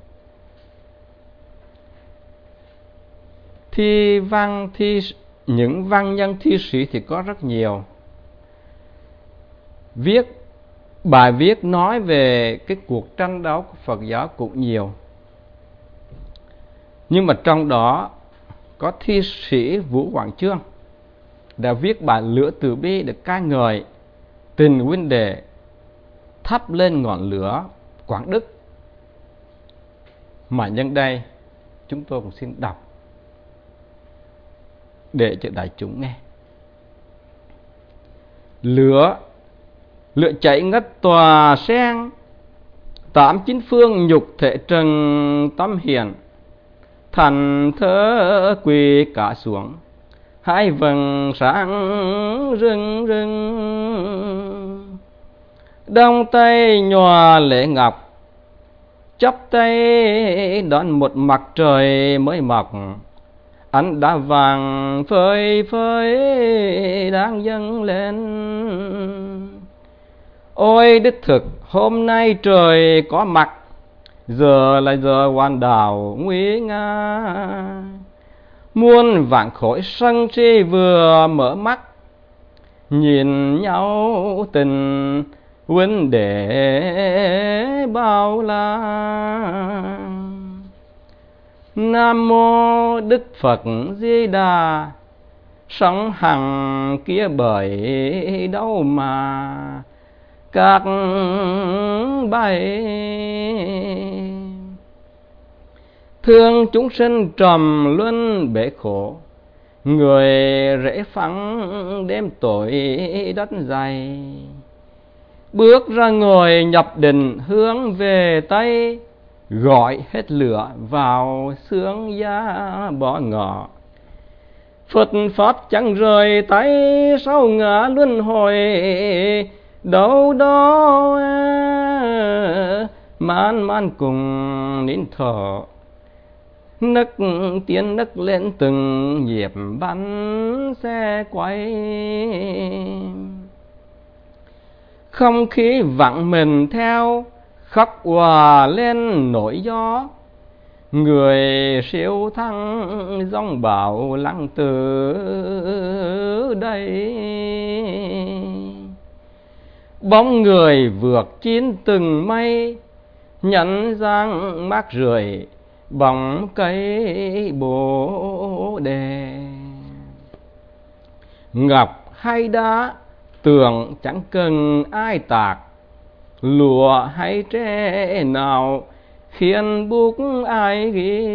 Speaker 1: Thi văn thi những văn nhân thi sĩ thì có rất nhiều, viết bài viết nói về cái cuộc tranh đấu của Phật giáo cũng nhiều. Nhưng mà trong đó có thi sĩ Vũ Quảng Chương đã viết bài Lửa Từ Bi để ca ngợi tình huynh đệ, thắp lên ngọn lửa Quảng Đức. Mà nhân đây chúng tôi cũng xin đọc để cho đại chúng nghe. Lửa lửa cháy ngất tòa sen, tám chín phương nhục thể trần tâm hiền, thành thơ quỳ cả xuống, hai vầng sáng rưng rưng. Đông tay nhòa lễ ngọc, chắp tay đón một mặt trời mới mọc, ánh đá vàng phơi phới đang dâng lên. Ôi đích thực hôm nay trời có mặt, giờ là giờ hoàn đảo nguy nga. Muôn vạn khối sân si vừa mở mắt, nhìn nhau tình huynh đệ bao la. Nam mô Đức Phật Di Đà, sống hằng kia bởi đâu mà các bài thương chúng sinh trầm luân bể khổ, người rễ phẳng đêm tối đất dày. Bước ra ngồi nhập định hướng về Tây, gọi hết lửa vào xương giá bỏ ngọ. Phật Pháp chẳng rời tay sau ngã luân hồi, đâu đó man man cùng nín thở. Nấc tiến nấc lên từng nhịp bắn xe quay, không khí vặn mình theo khóc hòa lên nỗi gió. Người siêu thăng dòng bão lặng từ đây, bóng người vượt chín từng mây, nhẫn dáng mát rượi bóng cây bồ đề. Ngọc hay đá tường chẳng cần ai tạc, lụa hay tre nào khiến bút ai ghi.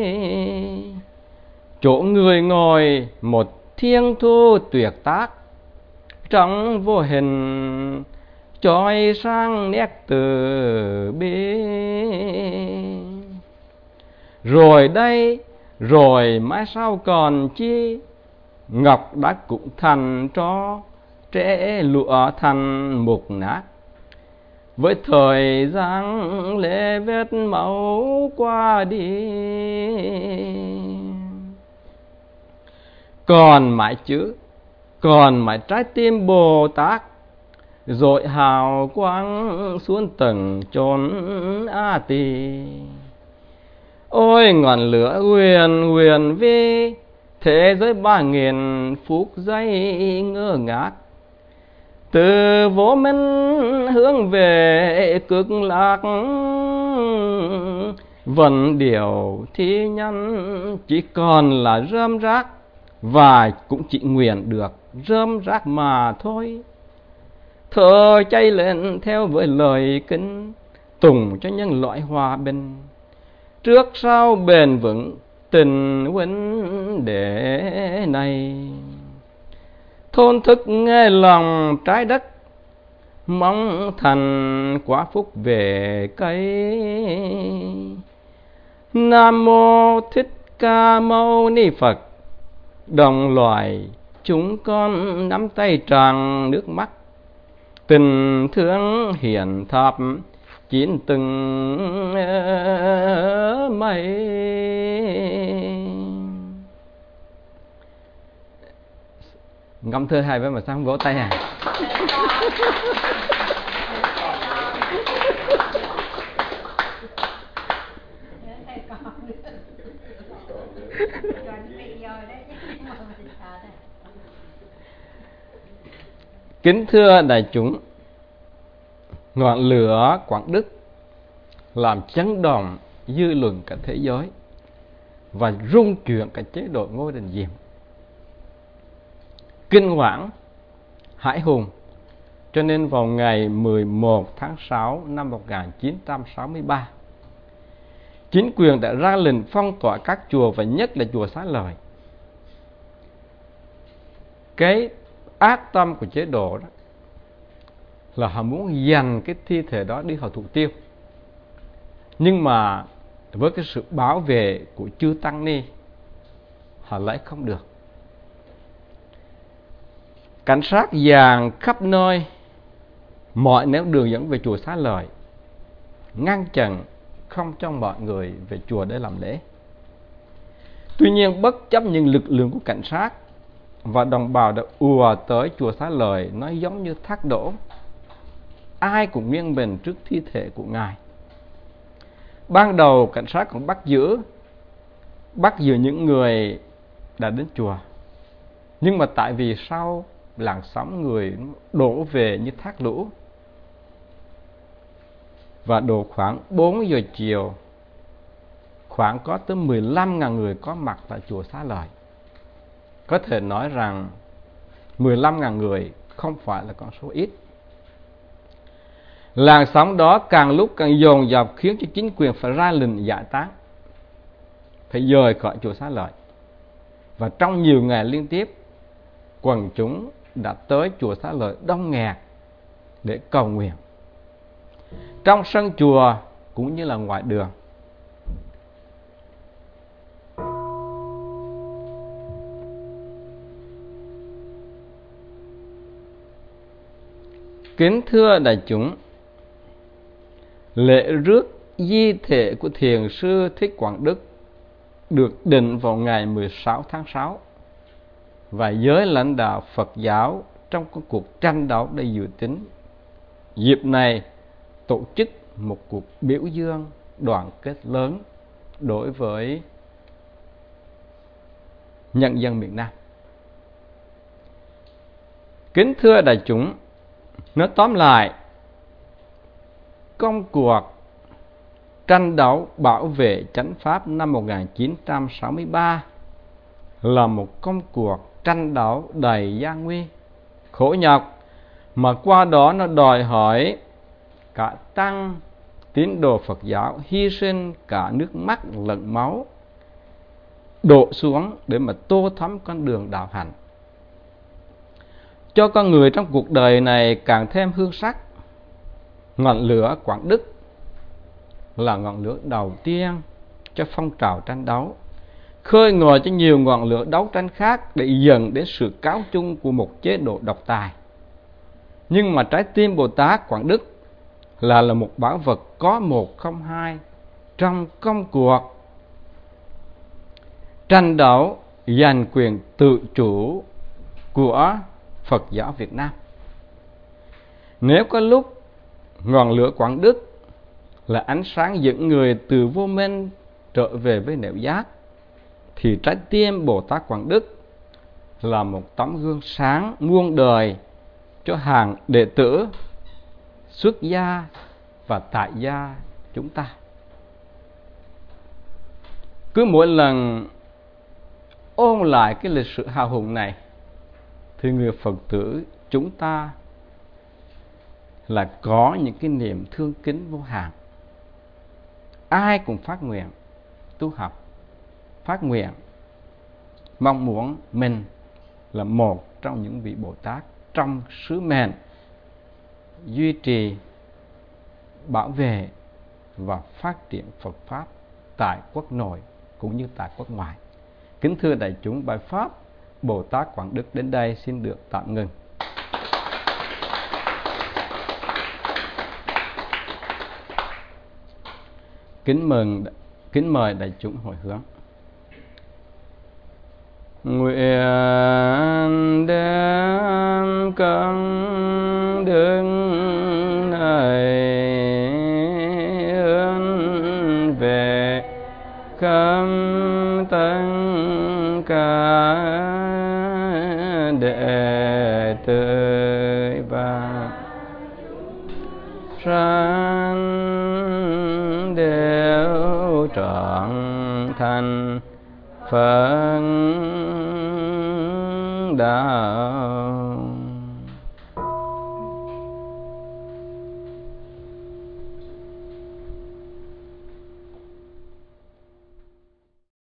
Speaker 1: Chỗ người ngồi một thiên thu tuyệt tác, trong vô hình chói sang nét từ bi. Rồi đây rồi mãi sau còn chi, ngọc đã cũng thành tro, tre lụa thành mục nát. Với thời gian lệ vết máu qua đi, còn mãi chữ, còn mãi trái tim Bồ Tát, dội hào quang xuống tầng chốn A Tỳ. Ôi ngọn lửa huyền huyền vi, thế giới ba nghìn phút giây ngơ ngác. Từ vô minh hướng về cực lạc, vẫn điều thi nhân chỉ còn là rơm rác, và cũng chỉ nguyện được rơm rác mà thôi. Thơ cháy lên theo với lời kinh, tùng cho nhân loại hòa bình, trước sau bền vững tình huynh đệ này. Thôn thức nghe lòng trái đất, mong thành quả phúc về cây. Nam mô Thích Ca Mâu Ni Phật, đồng loài chúng con nắm tay tràn nước mắt, tình thương hiển thập chín từng mây. Ngâm thơ hay với mà sao không vỗ tay à? Kính thưa đại chúng, ngọn lửa Quảng Đức làm chấn động dư luận cả thế giới và rung chuyển cả chế độ Ngô Đình Diệm. Kinh hoàng, hãi hùng, cho nên vào ngày mười một tháng sáu năm một nghìn chín trăm sáu mươi ba, chính quyền đã ra lệnh phong tỏa các chùa và nhất là chùa Xá Lợi. Cái ác tâm của chế độ đó là họ muốn dành cái thi thể đó đi họ thủ tiêu. Nhưng mà với cái sự bảo vệ của chư Tăng Ni, họ lấy không được. Cảnh sát dàn khắp nơi mọi nẻo đường dẫn về chùa Xá Lợi, ngăn chặn không cho mọi người về chùa để làm lễ. Tuy nhiên bất chấp những lực lượng của cảnh sát và đồng bào đã ùa tới chùa Xá Lợi, nó giống như thác đổ, ai cũng nghiêng mình trước thi thể của Ngài. Ban đầu cảnh sát còn bắt giữ bắt giữ những người đã đến chùa, nhưng mà tại vì sau làn sóng người đổ về như thác lũ, và độ khoảng bốn giờ chiều, khoảng có tới mười lăm nghìn người có mặt tại chùa Xá Lợi. Có thể nói rằng mười lăm nghìn người không phải là con số ít. Làn sóng đó càng lúc càng dồn dập khiến cho chính quyền phải ra lệnh giải tán, phải dời khỏi chùa Xá Lợi. Và trong nhiều ngày liên tiếp, quần chúng đã tới chùa Xá Lợi đông nghẹt để cầu nguyện. Trong sân chùa cũng như là ngoài đường, kính thưa đại chúng, lễ rước di thể của Thiền sư Thích Quảng Đức được định vào ngày mười sáu tháng sáu, và giới lãnh đạo Phật giáo trong cuộc tranh đấu đầy dự tính dịp này tổ chức một cuộc biểu dương đoàn kết lớn đối với nhân dân miền Nam. Kính thưa đại chúng, nói tóm lại, công cuộc tranh đấu bảo vệ chánh pháp năm một nghìn chín trăm sáu mươi ba là một công cuộc tranh đấu đầy gian nguy, khổ nhọc, mà qua đó nó đòi hỏi cả tăng tín đồ Phật giáo hy sinh cả nước mắt lẫn máu đổ xuống để mà tô thắm con đường đạo hạnh, cho con người trong cuộc đời này càng thêm hương sắc. Ngọn lửa Quảng Đức là ngọn lửa đầu tiên cho phong trào tranh đấu, khơi nguồn cho nhiều ngọn lửa đấu tranh khác để dẫn đến sự cáo chung của một chế độ độc tài. Nhưng mà trái tim Bồ Tát Quảng Đức là là một bảo vật có một không hai trong công cuộc tranh đấu giành quyền tự chủ của Phật giáo Việt Nam. Nếu có lúc ngọn lửa Quảng Đức là ánh sáng dẫn người từ vô minh trở về với nẻo giác, thì trái tim Bồ Tát Quảng Đức là một tấm gương sáng muôn đời cho hàng đệ tử xuất gia và tại gia chúng ta. Cứ mỗi lần ôn lại cái lịch sử hào hùng này, thì người Phật tử chúng ta là có những cái niềm thương kính vô hạn. Ai cũng phát nguyện tu học, phát nguyện mong muốn mình là một trong những vị Bồ Tát trong sứ mệnh duy trì, bảo vệ và phát triển Phật Pháp tại quốc nội cũng như tại quốc ngoại. Kính thưa đại chúng, bài pháp Bồ Tát Quảng Đức đến đây xin được tạm ngừng. Kính mừng, kính mời đại chúng hồi hướng. Nguyện đem công đức này hướng về khắp tất cả đệ tử và sang đều trọn thành Phật đạo.